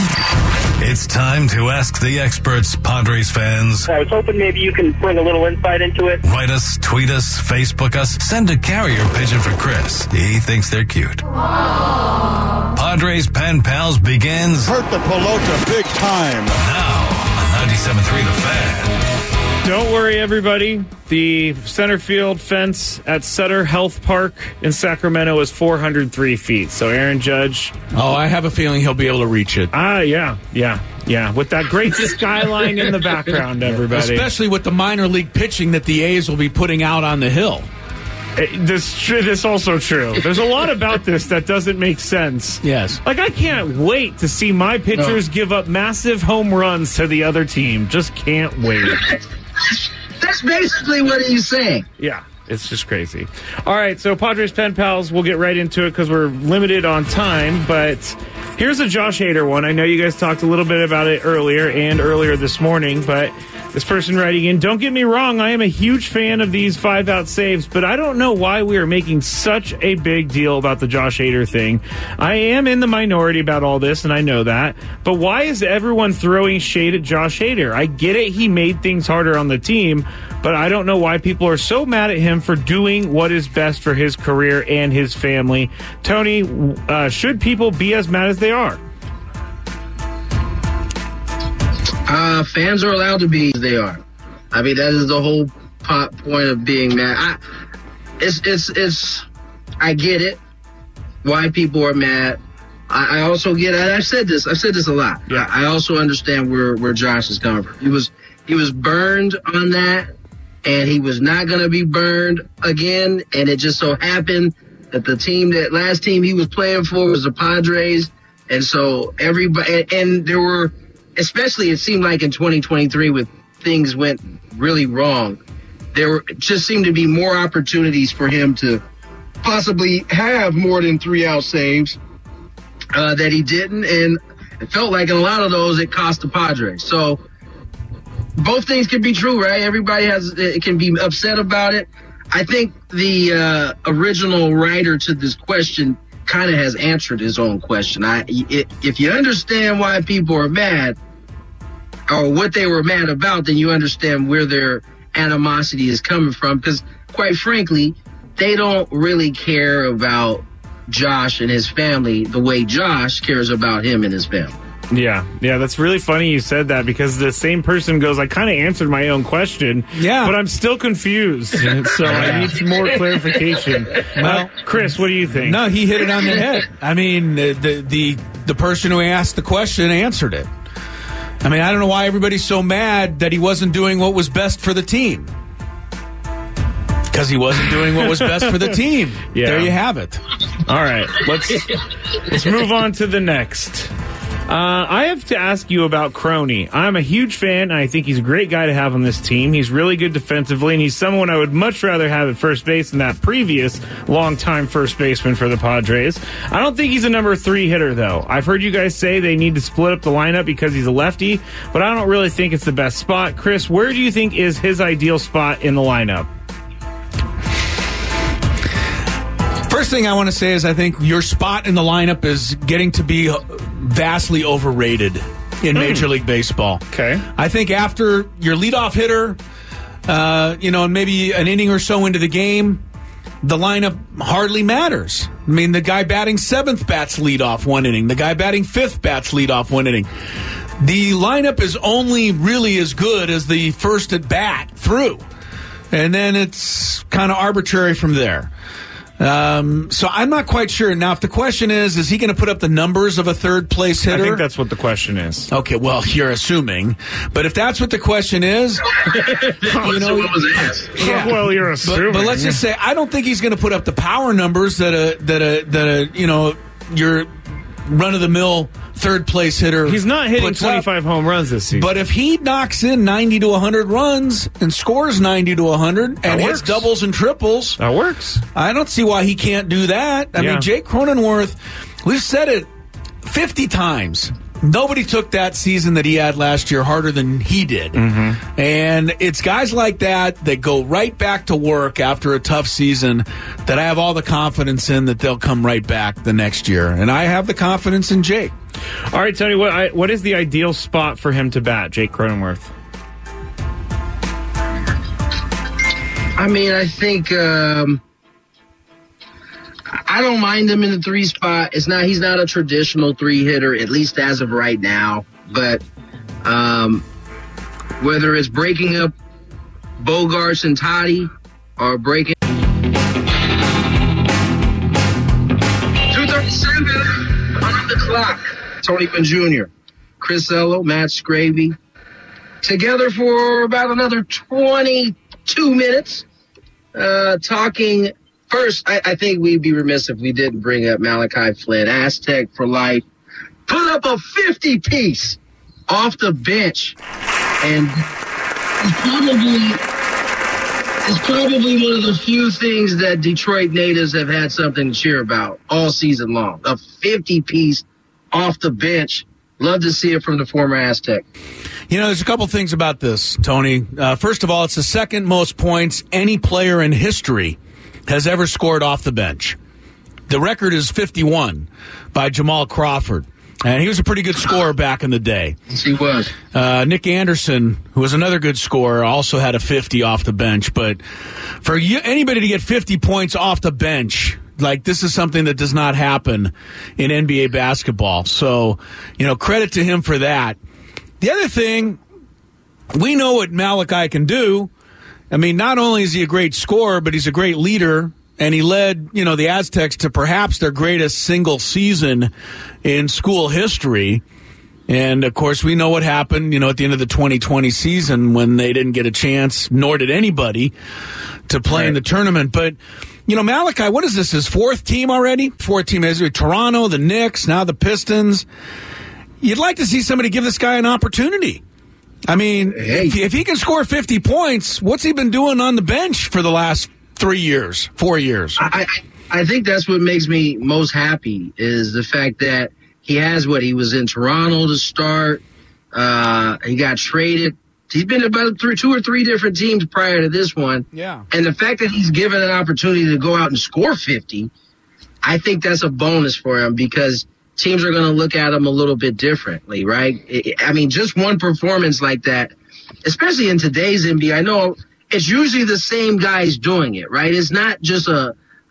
It's time to ask the experts, Padres fans.
I was hoping maybe you can bring a little insight into it.
Write us, tweet us, Facebook us, send a carrier pigeon for Chris. He thinks they're cute. Aww. Padres Pen Pals begins...
Hurt the pelota big time.
Now on 97.3 The Fan.
Don't worry, everybody. The center field fence at Sutter Health Park in Sacramento is 403 feet. So Aaron Judge...
Oh, I have a feeling he'll be able to reach it.
Yeah. With that great skyline in the background, everybody.
Especially with the minor league pitching that the A's will be putting out on the hill.
This also true. There's a lot about this that doesn't make sense.
Yes.
I can't wait to see my pitchers give up massive home runs to the other team. Just can't wait.
That's basically what he's saying.
Yeah, it's just crazy. All right, so Padres Pen Pals, we'll get right into it because we're limited on time, but here's a Josh Hader one. I know you guys talked a little bit about it earlier this morning, but this person writing in, don't get me wrong, I am a huge fan of these 5-out saves, but I don't know why we are making such a big deal about the Josh Hader thing. I am in the minority about all this, and I know that, but why is everyone throwing shade at Josh Hader? I get it, he made things harder on the team, but I don't know why people are so mad at him for doing what is best for his career and his family. Tony, should people be as mad as they are?
Fans are allowed to be as they are. I mean, that is the whole point of being mad. I get it. Why people are mad. I also get it. I've said this a lot. Yeah. I also understand where Josh is coming from. He was burned on that, and he was not going to be burned again. And it just so happened that that last team he was playing for was the Padres, and so everybody. And there were especially it seemed like in 2023 with things went really wrong, just seemed to be more opportunities for him to possibly have more than 3 out saves that he didn't. And it felt like in a lot of those, it cost the Padres. So both things can be true, right? Everybody can be upset about it. I think the original writer to this question kind of has answered his own question. If you understand why people are mad or what they were mad about, then you understand where their animosity is coming from. Because quite frankly, they don't really care about Josh and his family the way Josh cares about him and his family.
Yeah, that's really funny you said that, because the same person goes, I kind of answered my own question, but I'm still confused, so I need some more clarification. Well, Chris, what do you think?
No, he hit it on the head. I mean, the person who asked the question answered it. I mean, I don't know why everybody's so mad that he wasn't doing what was best for the team. Because he wasn't doing what was best for the team. Yeah. There you have it.
All right, let's move on to the next. I have to ask you about Crony. I'm a huge fan, and I think he's a great guy to have on this team. He's really good defensively, and he's someone I would much rather have at first base than that previous longtime first baseman for the Padres. I don't think he's a number 3 hitter, though. I've heard you guys say they need to split up the lineup because he's a lefty, but I don't really think it's the best spot. Chris, where do you think is his ideal spot in the lineup?
First thing I want to say is I think your spot in the lineup is getting to be vastly overrated in Major League Baseball.
Okay.
I think after your leadoff hitter, and maybe an inning or so into the game, the lineup hardly matters. I mean, the guy batting 7th bats leadoff 1 inning. The guy batting 5th bats leadoff 1 inning. The lineup is only really as good as the first at bat through. And then it's kind of arbitrary from there. So I'm not quite sure. Now, if the question is he going to put up the numbers of a third place hitter?
I think that's what the question is.
Okay, well, you're assuming. But if that's what the question is,
what was asked.
Yeah. Well, you're assuming.
But let's just say I don't think he's going to put up the power numbers that your run of the mill third place hitter.
He's not hitting 25 home runs this season.
But if he knocks in 90 to 100 runs and scores 90 to 100 and hits doubles and triples,
that works.
I don't see why he can't do that. I mean, Jake Cronenworth, we've said it 50 times. Nobody took that season that he had last year harder than he did. Mm-hmm. And it's guys like that go right back to work after a tough season that I have all the confidence in that they'll come right back the next year. And I have the confidence in Jake.
All right, Tony, what is the ideal spot for him to bat, Jake Cronenworth?
I mean, I think I don't mind him in the 3 spot. He's not a traditional 3 hitter, at least as of right now. But whether it's breaking up Bogarts and Toddy or breaking 2:37 on the clock. Tony Gwynn Jr., Chris Ello, Matt Scravy, together for about another 22 minutes, talking. First, I think we'd be remiss if we didn't bring up Malachi Flynn, Aztec for life. Put up a 50-piece off the bench, and it's probably one of the few things that Detroit natives have had something to cheer about all season long. A 50-piece off the bench. Love to see it from the former Aztec.
There's a couple things about this, Tony. First of all, it's the second most points any player in history has ever scored off the bench. The record is 51 by Jamal Crawford. And he was a pretty good scorer back in the day.
Yes, he was.
Nick Anderson, who was another good scorer, also had a 50 off the bench. But for anybody to get 50 points off the bench, this is something that does not happen in NBA basketball. So, credit to him for that. The other thing, we know what Malachi can do. I mean, not only is he a great scorer, but he's a great leader. And he led, the Aztecs to perhaps their greatest single season in school history. And, of course, we know what happened, at the end of the 2020 season when they didn't get a chance, nor did anybody, to play in the tournament. But, Malachi, what is this, his 4th team already? 4th team. Toronto, the Knicks, now the Pistons. you'd like to see somebody give this guy an opportunity. I mean, if he can score 50 points, what's he been doing on the bench for the last 4 years?
I think that's what makes me most happy is the fact that he he was in Toronto to start. He got traded. He's been about through 2 or 3 different teams prior to this one.
Yeah.
And the fact that he's given an opportunity to go out and score 50, I think that's a bonus for him because teams are going to look at him a little bit differently, right? I mean, just one performance like that, especially in today's NBA, I know it's usually the same guys doing it, right? It's not just a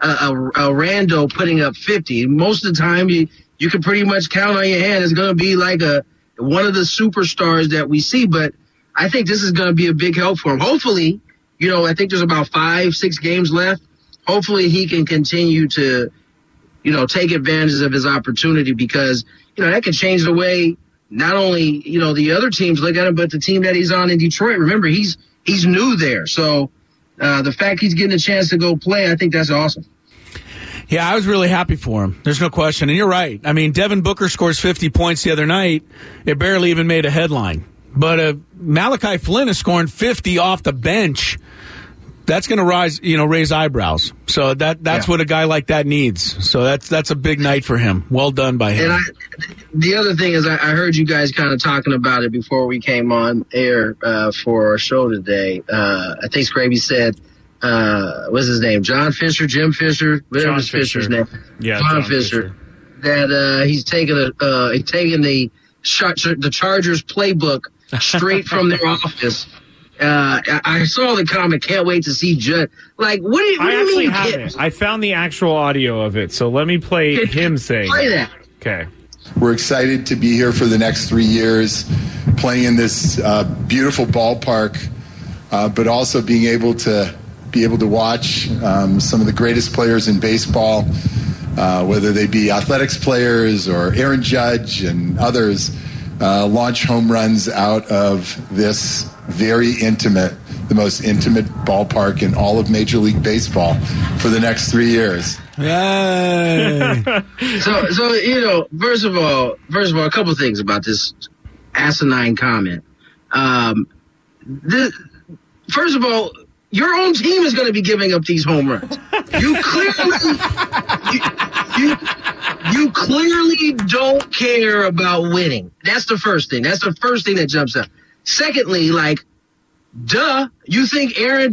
rando putting up 50. Most of the time, you can pretty much count on your hand. It's going to be like one of the superstars that we see, but I think this is going to be a big help for him. Hopefully, I think there's about 5-6 games left. Hopefully he can continue to, take advantage of his opportunity because, that can change the way not only, the other teams look at him, but the team that he's on in Detroit. Remember, he's new there. So the fact he's getting a chance to go play, I think that's awesome.
Yeah, I was really happy for him. There's no question. And you're right. I mean, Devin Booker scores 50 points the other night. It barely even made a headline. But Malachi Flynn is scoring 50 off the bench. That's going to raise eyebrows. So that's what a guy like that needs. So that's a big night for him. Well done by him.
And the other thing is I heard you guys kind of talking about it before we came on air for our show today. I think Scraby said, what's his name? Jim Fisher, whatever his Fisher's name.
Yeah,
John Fisher. That he's taking the Chargers playbook straight from their office. I saw the comment. Can't wait to see Judd. Like, what do you mean?
Have it. I found the actual audio of it, so let me play him saying.
Play that.
Okay.
We're excited to be here for the next 3 years, playing in this beautiful ballpark, but also being able to watch some of the greatest players in baseball, whether they be athletics players or Aaron Judge and others. Launch home runs out of this very the most intimate ballpark in all of Major League Baseball for the next 3 years.
Yay.
So first of all, a couple of things about this asinine comment. First of all, your own team is going to be giving up these home runs. You clearly don't care about winning. That's the first thing. That's the first thing that jumps out. Secondly, you think Aaron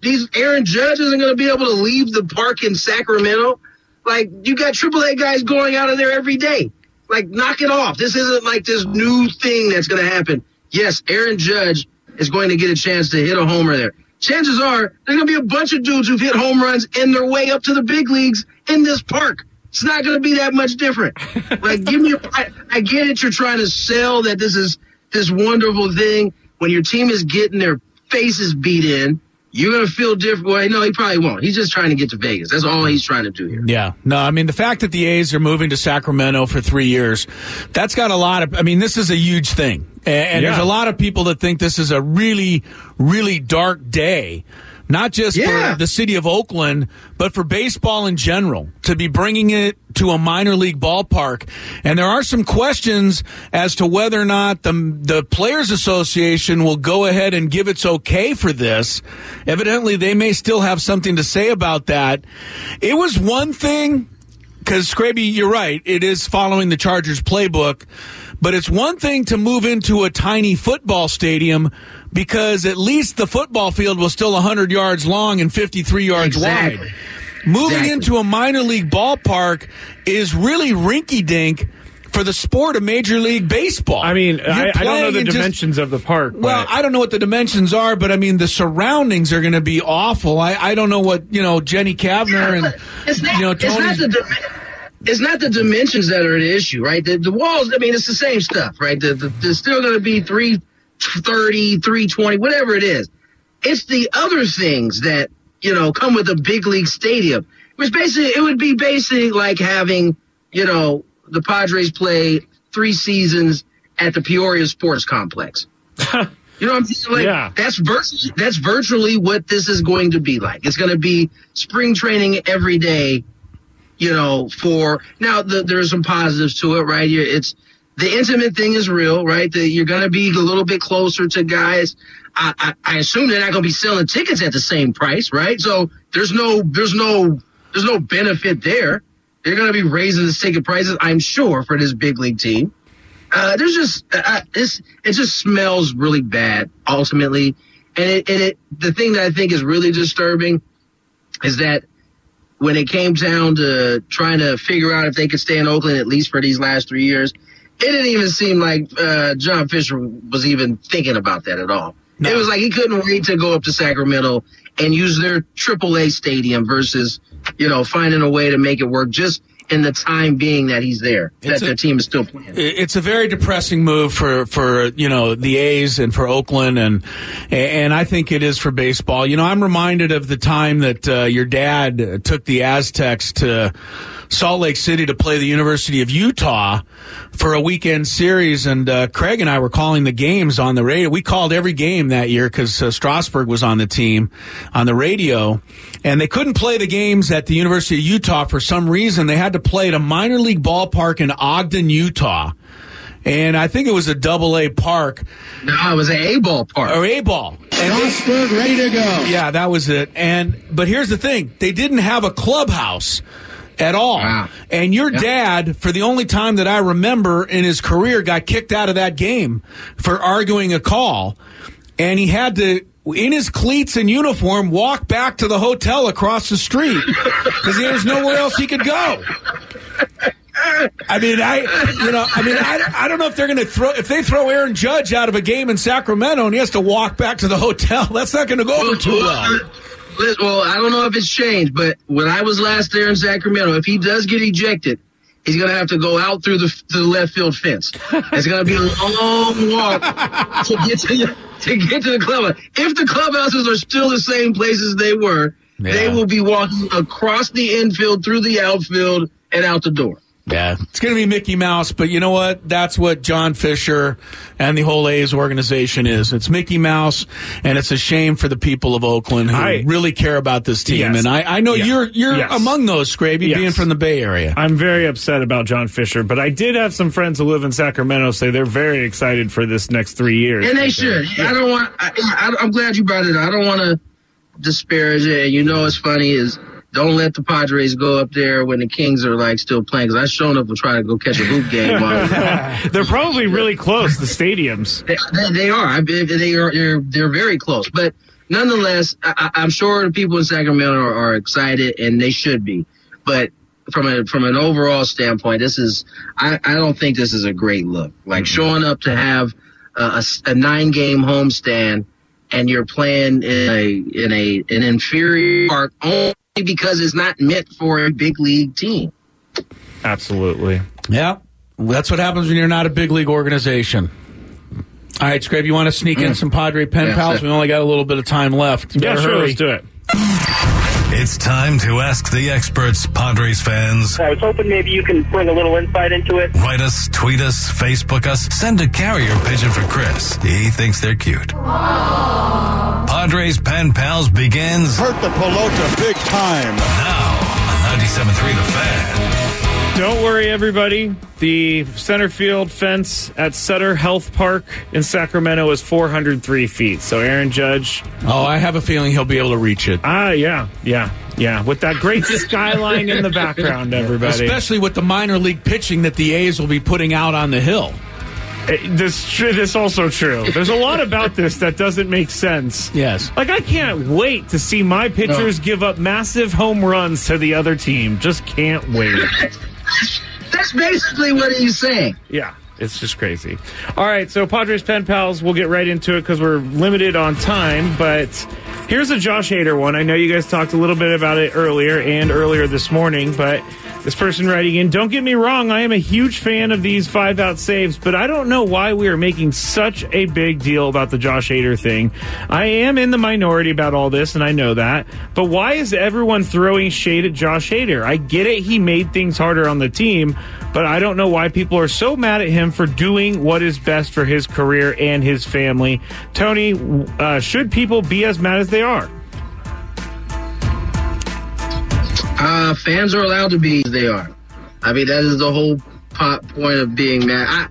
Judge isn't going to be able to leave the park in Sacramento? Like, you got AAA guys going out of there every day. Like, knock it off. This isn't like this new thing that's going to happen. Yes, Aaron Judge is going to get a chance to hit a homer there. Chances are there's going to be a bunch of dudes who've hit home runs in their way up to the big leagues in this park. It's not going to be that much different. Like, I get it. You're trying to sell that this is this wonderful thing. When your team is getting their faces beat in, you're going to feel different. Well, no, he probably won't. He's just trying to get to Vegas. That's all he's trying to do here.
Yeah. No, I mean, the fact that the A's are moving to Sacramento for 3 years, that's got a lot of, this is a huge thing. And there's a lot of people that think this is a really, really dark day. Not just for the city of Oakland, but for baseball in general, to be bringing it to a minor league ballpark. And there are some questions as to whether or not the Players Association will go ahead and give its okay for this. Evidently, they may still have something to say about that. It was one thing, because, Scraby, you're right, it is following the Chargers playbook, but it's one thing to move into a tiny football stadium because at least the football field was still 100 yards long and 53 yards wide. Moving into a minor league ballpark is really rinky-dink for the sport of Major League Baseball.
I mean, I don't know the dimensions of the park.
Well, I don't know what the dimensions are, but, the surroundings are going to be awful. I don't know what, Jenny Kavner and, Tony...
It's not the dimensions that are the issue, right? The walls, it's the same stuff, right? There's still going to be 330, 320, whatever it is. It's the other things that, come with a big league stadium. It would be basically like having, the Padres play 3 seasons at the Peoria Sports Complex. You know what I'm saying? Like, that's virtually what this is going to be like. It's going to be spring training every day. There are some positives to it, right? It's the intimate thing is real, right? That you're going to be a little bit closer to guys. I assume they're not going to be selling tickets at the same price, right? So there's no benefit there. They're going to be raising the ticket prices, I'm sure, for this big league team. It just smells really bad ultimately. And the thing that I think is really disturbing is that when it came down to trying to figure out if they could stay in Oakland at least for these last 3 years, it didn't even seem like John Fisher was even thinking about that at all. No. It was like he couldn't wait to go up to Sacramento and use their AAA stadium versus, finding a way to make it work just in the time being that he's there, that the team is still playing.
It's a very depressing move for the A's and for Oakland, and I think it is for baseball. I'm reminded of the time that your dad took the Aztecs to Salt Lake City to play the University of Utah for a weekend series, and Craig and I were calling the games on the radio. We called every game that year because Strasburg was on the team on the radio, and they couldn't play the games at the University of Utah for some reason. They had to play at a minor league ballpark in Ogden, Utah. And I think it was a AA park.
No, it was an A-ball park.
Or A-ball.
Strasburg ready to go.
Yeah, that was it. But here's the thing. They didn't have a clubhouse at all. Wow. And your dad, for the only time that I remember in his career, got kicked out of that game for arguing a call. And he had to, in his cleats and uniform, walk back to the hotel across the street because there was nowhere else he could go. I don't know if they're going to if they throw Aaron Judge out of a game in Sacramento and he has to walk back to the hotel, that's not going to go over too well.
Well, I don't know if it's changed, but when I was last there in Sacramento, if he does get ejected, he's going to have to go out through the left field fence. It's going to be a long walk to get to the clubhouse. If the clubhouses are still the same places they were, they will be walking across the infield, through the outfield, and out the door.
Yeah, it's going to be Mickey Mouse, but you know what? That's what John Fisher and the whole A's organization is. It's Mickey Mouse, and it's a shame for the people of Oakland who really care about this team. Yes. And I know you're among those, Scraby, being from the Bay Area.
I'm very upset about John Fisher, but I did have some friends who live in Sacramento say they're very excited for this next 3 years.
And they should. Yeah. I'm glad you brought it up. I don't want to disparage it. And it's funny is, don't let the Padres go up there when the Kings are still playing. Because I've shown up to try to go catch a hoop game.
They're probably really close. The stadiums.
They are. They're very close. But nonetheless, I'm sure the people in Sacramento are excited, and they should be. But from an overall standpoint, I don't think this is a great look. Showing up to have a 9-game homestand, and you're playing in an inferior park only because it's not meant for a big league team.
Absolutely.
Yeah, that's what happens when you're not a big league organization. All right, Scrape, you want to sneak in some Padre pen pals? We only got a little bit of time left.
Yeah, sure, let's do it.
It's time to ask the experts, Padres fans.
I was hoping maybe you can bring a little insight into it.
Write us, tweet us, Facebook us, send a carrier pigeon for Chris. He thinks they're cute. Aww. Padres Pen Pals begins.
Hurt the pelota big time.
Now on 97.3 The Fan.
Don't worry, everybody. The center field fence at Sutter Health Park in Sacramento is 403 feet. So Aaron Judge.
Oh, I have a feeling he'll be able to reach it.
Yeah. With that great skyline in the background, everybody.
Especially with the minor league pitching that the A's will be putting out on the hill.
This is also true. There's a lot about this that doesn't make sense.
Yes.
I can't wait to see my pitchers give up massive home runs to the other team. Just can't wait.
That's basically what he's saying.
Yeah, it's just crazy. All right, so Padres Pen Pals, we'll get right into it because we're limited on time, but here's a Josh Hader one. I know you guys talked a little bit about it earlier this morning, but this person writing in, don't get me wrong, I am a huge fan of these 5-out saves, but I don't know why we are making such a big deal about the Josh Hader thing. I am in the minority about all this, and I know that, but why is everyone throwing shade at Josh Hader? I get it, he made things harder on the team, but I don't know why people are so mad at him for doing what is best for his career and his family. Tony, should people be as mad as they are?
Fans are allowed to be as they are. I mean, that is the whole point of being mad.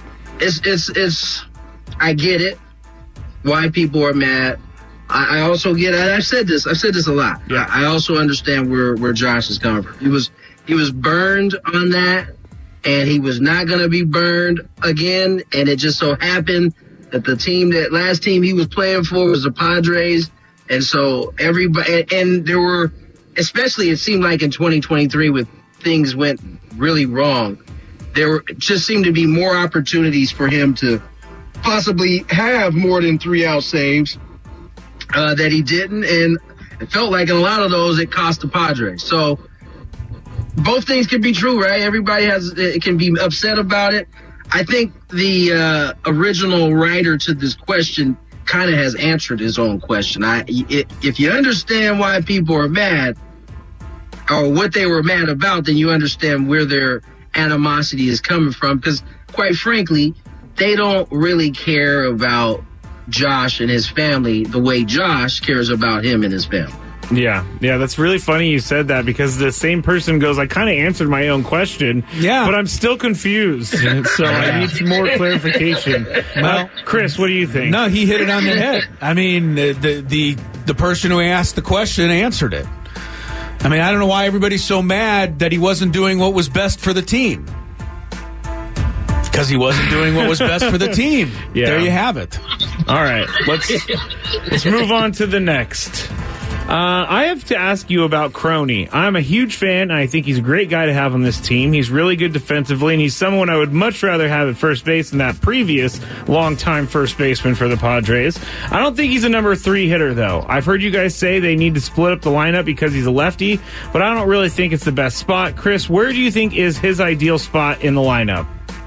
I get it. Why people are mad. I also get it. I've said this a lot.
Yeah.
I also understand where Josh is coming from. He was burned on that, and he was not going to be burned again. And it just so happened that that last team he was playing for was the Padres. And so everybody, and there were, especially it seemed like in 2023 when things went really wrong, just seemed to be more opportunities for him to possibly have more than 3-out saves that he didn't. And it felt like in a lot of those, it cost the Padres. So both things can be true, right? Everybody can be upset about it. I think the original writer to this question kind of has answered his own question. If you understand why people are mad or what they were mad about, then you understand where their animosity is coming from. Because quite frankly, they don't really care about Josh and his family the way Josh cares about him and his family.
Yeah, that's really funny you said that, because the same person goes, I kind of answered my own question, but I'm still confused, so I need some more clarification. Well, Chris, what do you think?
No, he hit it on the head. I mean, the person who asked the question answered it. I mean, I don't know why everybody's so mad that he wasn't doing what was best for the team. Because he wasn't doing what was best for the team. Yeah. There you have it.
All right, let's move on to the next. I have to ask you about Crony. I'm a huge fan. I think he's a great guy to have on this team. He's really good defensively, and he's someone I would much rather have at first base than that previous longtime first baseman for the Padres. I don't think he's a number 3 hitter, though. I've heard you guys say they need to split up the lineup because he's a lefty, but I don't really think it's the best spot. Chris, where do you think is his ideal spot in the lineup?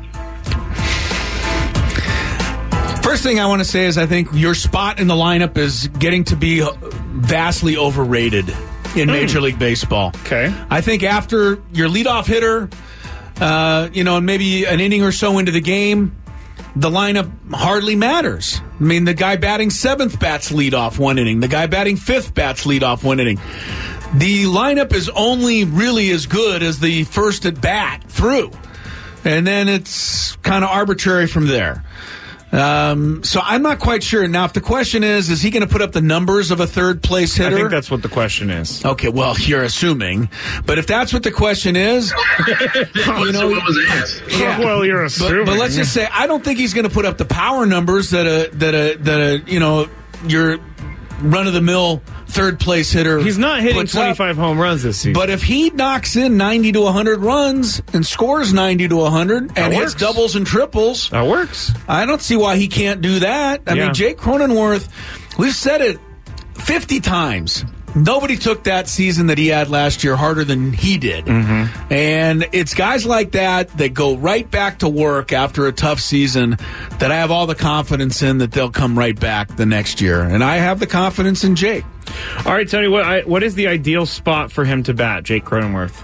First thing I want to say is I think your spot in the lineup is getting to be vastly overrated in Major League Baseball.
Okay.
I think after your leadoff hitter, and maybe an inning or so into the game, the lineup hardly matters. I mean, the guy batting 7th bats leadoff 1 inning. The guy batting 5th bats leadoff 1 inning. The lineup is only really as good as the first at bat through. And then it's kind of arbitrary from there. So I'm not quite sure. Now, if the question is he going to put up the numbers of a third-place hitter?
I think that's what the question is.
Okay, well, you're assuming. But if that's what the question is...
what was asked.
Yeah. Well, you're assuming.
But let's just say, I don't think he's going to put up the power numbers that your run-of-the-mill third-place hitter.
He's not hitting 25 home runs this season.
But if he knocks in 90 to 100 runs and scores 90 to 100 and hits doubles and triples...
That works.
I don't see why he can't do that. I mean, Jake Cronenworth, we've said it 50 times. Nobody took that season that he had last year harder than he did. Mm-hmm. And it's guys like that go right back to work after a tough season that I have all the confidence in that they'll come right back the next year. And I have the confidence in Jake.
All right, Tony, what is the ideal spot for him to bat, Jake Cronenworth?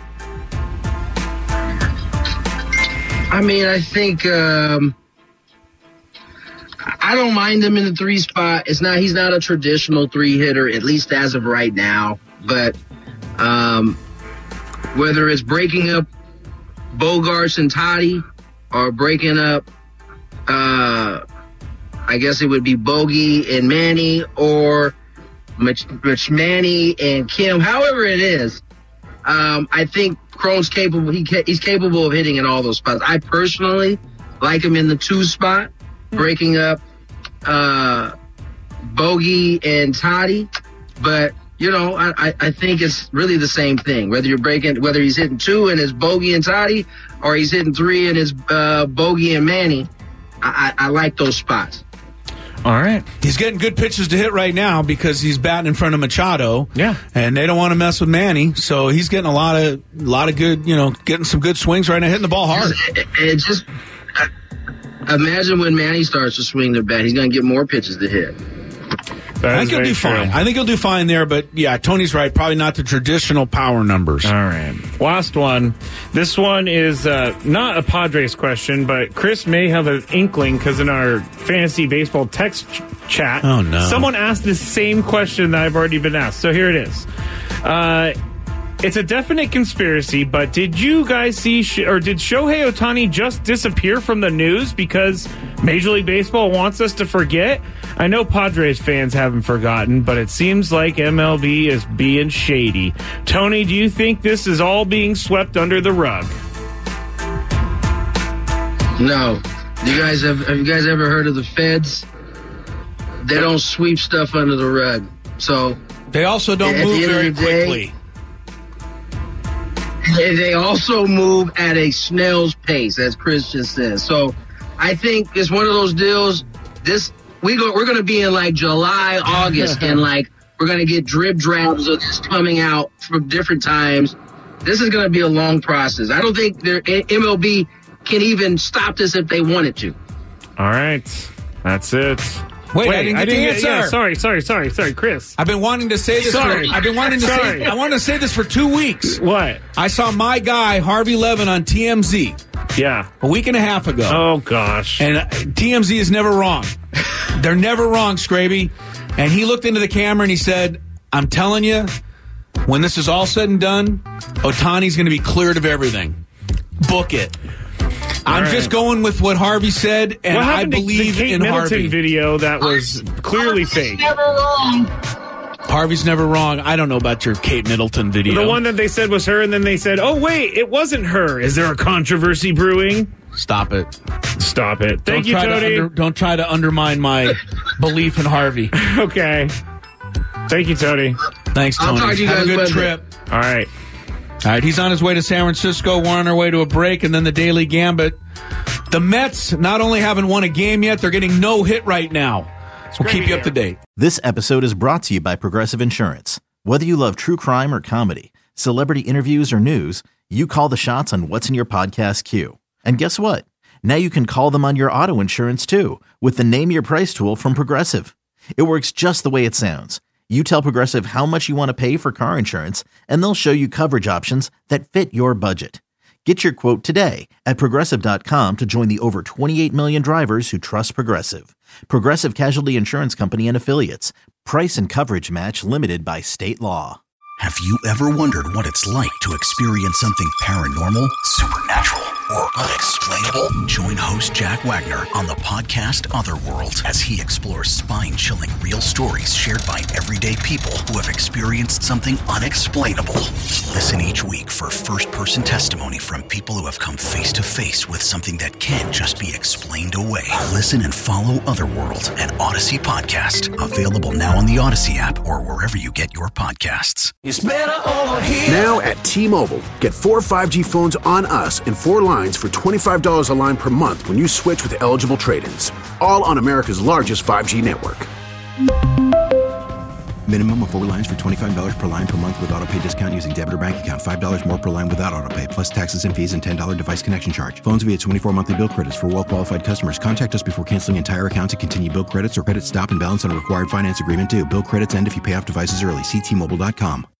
I mean, I think I don't mind him in the 3 spot. He's not a traditional 3 hitter, at least as of right now. But whether it's breaking up Bogaerts and Toddy or breaking up, I guess it would be Bogey and Manny, or Mitch Manny and Kim, however it is, I think Crone's capable. He's capable of hitting in all those spots. I personally like him in the 2 spot, breaking up Bogey and Toddy. But I think it's really the same thing. Whether he's hitting 2 and it's Bogey and Toddy, or he's hitting 3 and it's Bogey and Manny. I like those spots.
All right.
He's getting good pitches to hit right now because he's batting in front of Machado.
Yeah.
And they don't want to mess with Manny, so he's getting a lot of good, getting some good swings right now, hitting the ball hard.
Just imagine when Manny starts to swing the bat, he's going to get more pitches to hit.
I think he'll do fine. I think he'll do fine there, but yeah, Tony's right. Probably not the traditional power numbers.
All right. Last one. This one is not a Padres question, but Chris may have an inkling because in our fantasy baseball text chat, someone asked the same question that I've already been asked. So here it is. It's a definite conspiracy, but did you guys see, did Shohei Ohtani just disappear from the news because Major League Baseball wants us to forget? I know Padres fans haven't forgotten, but it seems like MLB is being shady. Tony, do you think this is all being swept under the rug?
No. Have you guys ever heard of the feds? They don't sweep stuff under the rug. So
they also don't move very quickly.
They also move at a snail's pace, as Chris just said. So I think it's one of those deals. We're going to be in like July, August, and like we're going to get drip drabs of this coming out from different times. This is going to be a long process. I don't think MLB can even stop this if they wanted to.
All right, that's it.
Wait, I didn't get the answer.
Sorry, Chris.
I've been wanting to say this. I want to say this for 2 weeks.
What?
I saw my guy Harvey Levin on TMZ.
Yeah,
a week and a half ago.
Oh gosh.
And TMZ is never wrong. They're never wrong, Scraby. And he looked into the camera and he said, "I'm telling you, when this is all said and done, Ohtani's going to be cleared of everything. Book it." I'm just going with what Harvey said, and I believe in Harvey.
Middleton video that was clearly fake.
Never wrong.
Harvey's never wrong. I don't know about your Kate Middleton video.
The one that they said was her, and then they said, "Oh wait, it wasn't her." Is there a controversy brewing?
Stop it.
Thank you, Tony.
Don't try to undermine my belief in Harvey.
Okay. Thank you, Tony.
Thanks, Tony.
Have a good trip.
All right.
All right, he's on his way to San Francisco. We're on our way to a break, and then the Daily Gambit. The Mets not only haven't won a game yet, they're getting no hit right now. We'll keep you up to date.
This episode is brought to you by Progressive Insurance. Whether you love true crime or comedy, celebrity interviews or news, you call the shots on what's in your podcast queue. And guess what? Now you can call them on your auto insurance too with the Name Your Price tool from Progressive. It works just the way it sounds. You tell Progressive how much you want to pay for car insurance, and they'll show you coverage options that fit your budget. Get your quote today at Progressive.com to join the over 28 million drivers who trust Progressive. Progressive Casualty Insurance Company and Affiliates. Price and coverage match limited by state law.
Have you ever wondered what it's like to experience something paranormal, supernatural, or unexplainable? Join host Jack Wagner on the podcast Otherworld as he explores spine-chilling real stories shared by everyday people who have experienced something unexplainable. Listen each week for first-person testimony from people who have come face-to-face with something that can't just be explained away. Listen and follow Otherworld, an Odyssey podcast. Available now on the Odyssey app or wherever you get your podcasts.
It's better over here.
Now at T-Mobile, get 4 5G phones on us and 4 lines for $25 a line per month when you switch with eligible trade-ins. All on America's largest 5G network.
Minimum of 4 lines for $25 per line per month with autopay discount using debit or bank account. $5 more per line without autopay, plus taxes and fees and $10 device connection charge. Phones via 24 monthly bill credits for well-qualified customers. Contact us before canceling entire account to continue bill credits or credit stop and balance on a required finance agreement due. Bill credits end if you pay off devices early. See T-Mobile.com.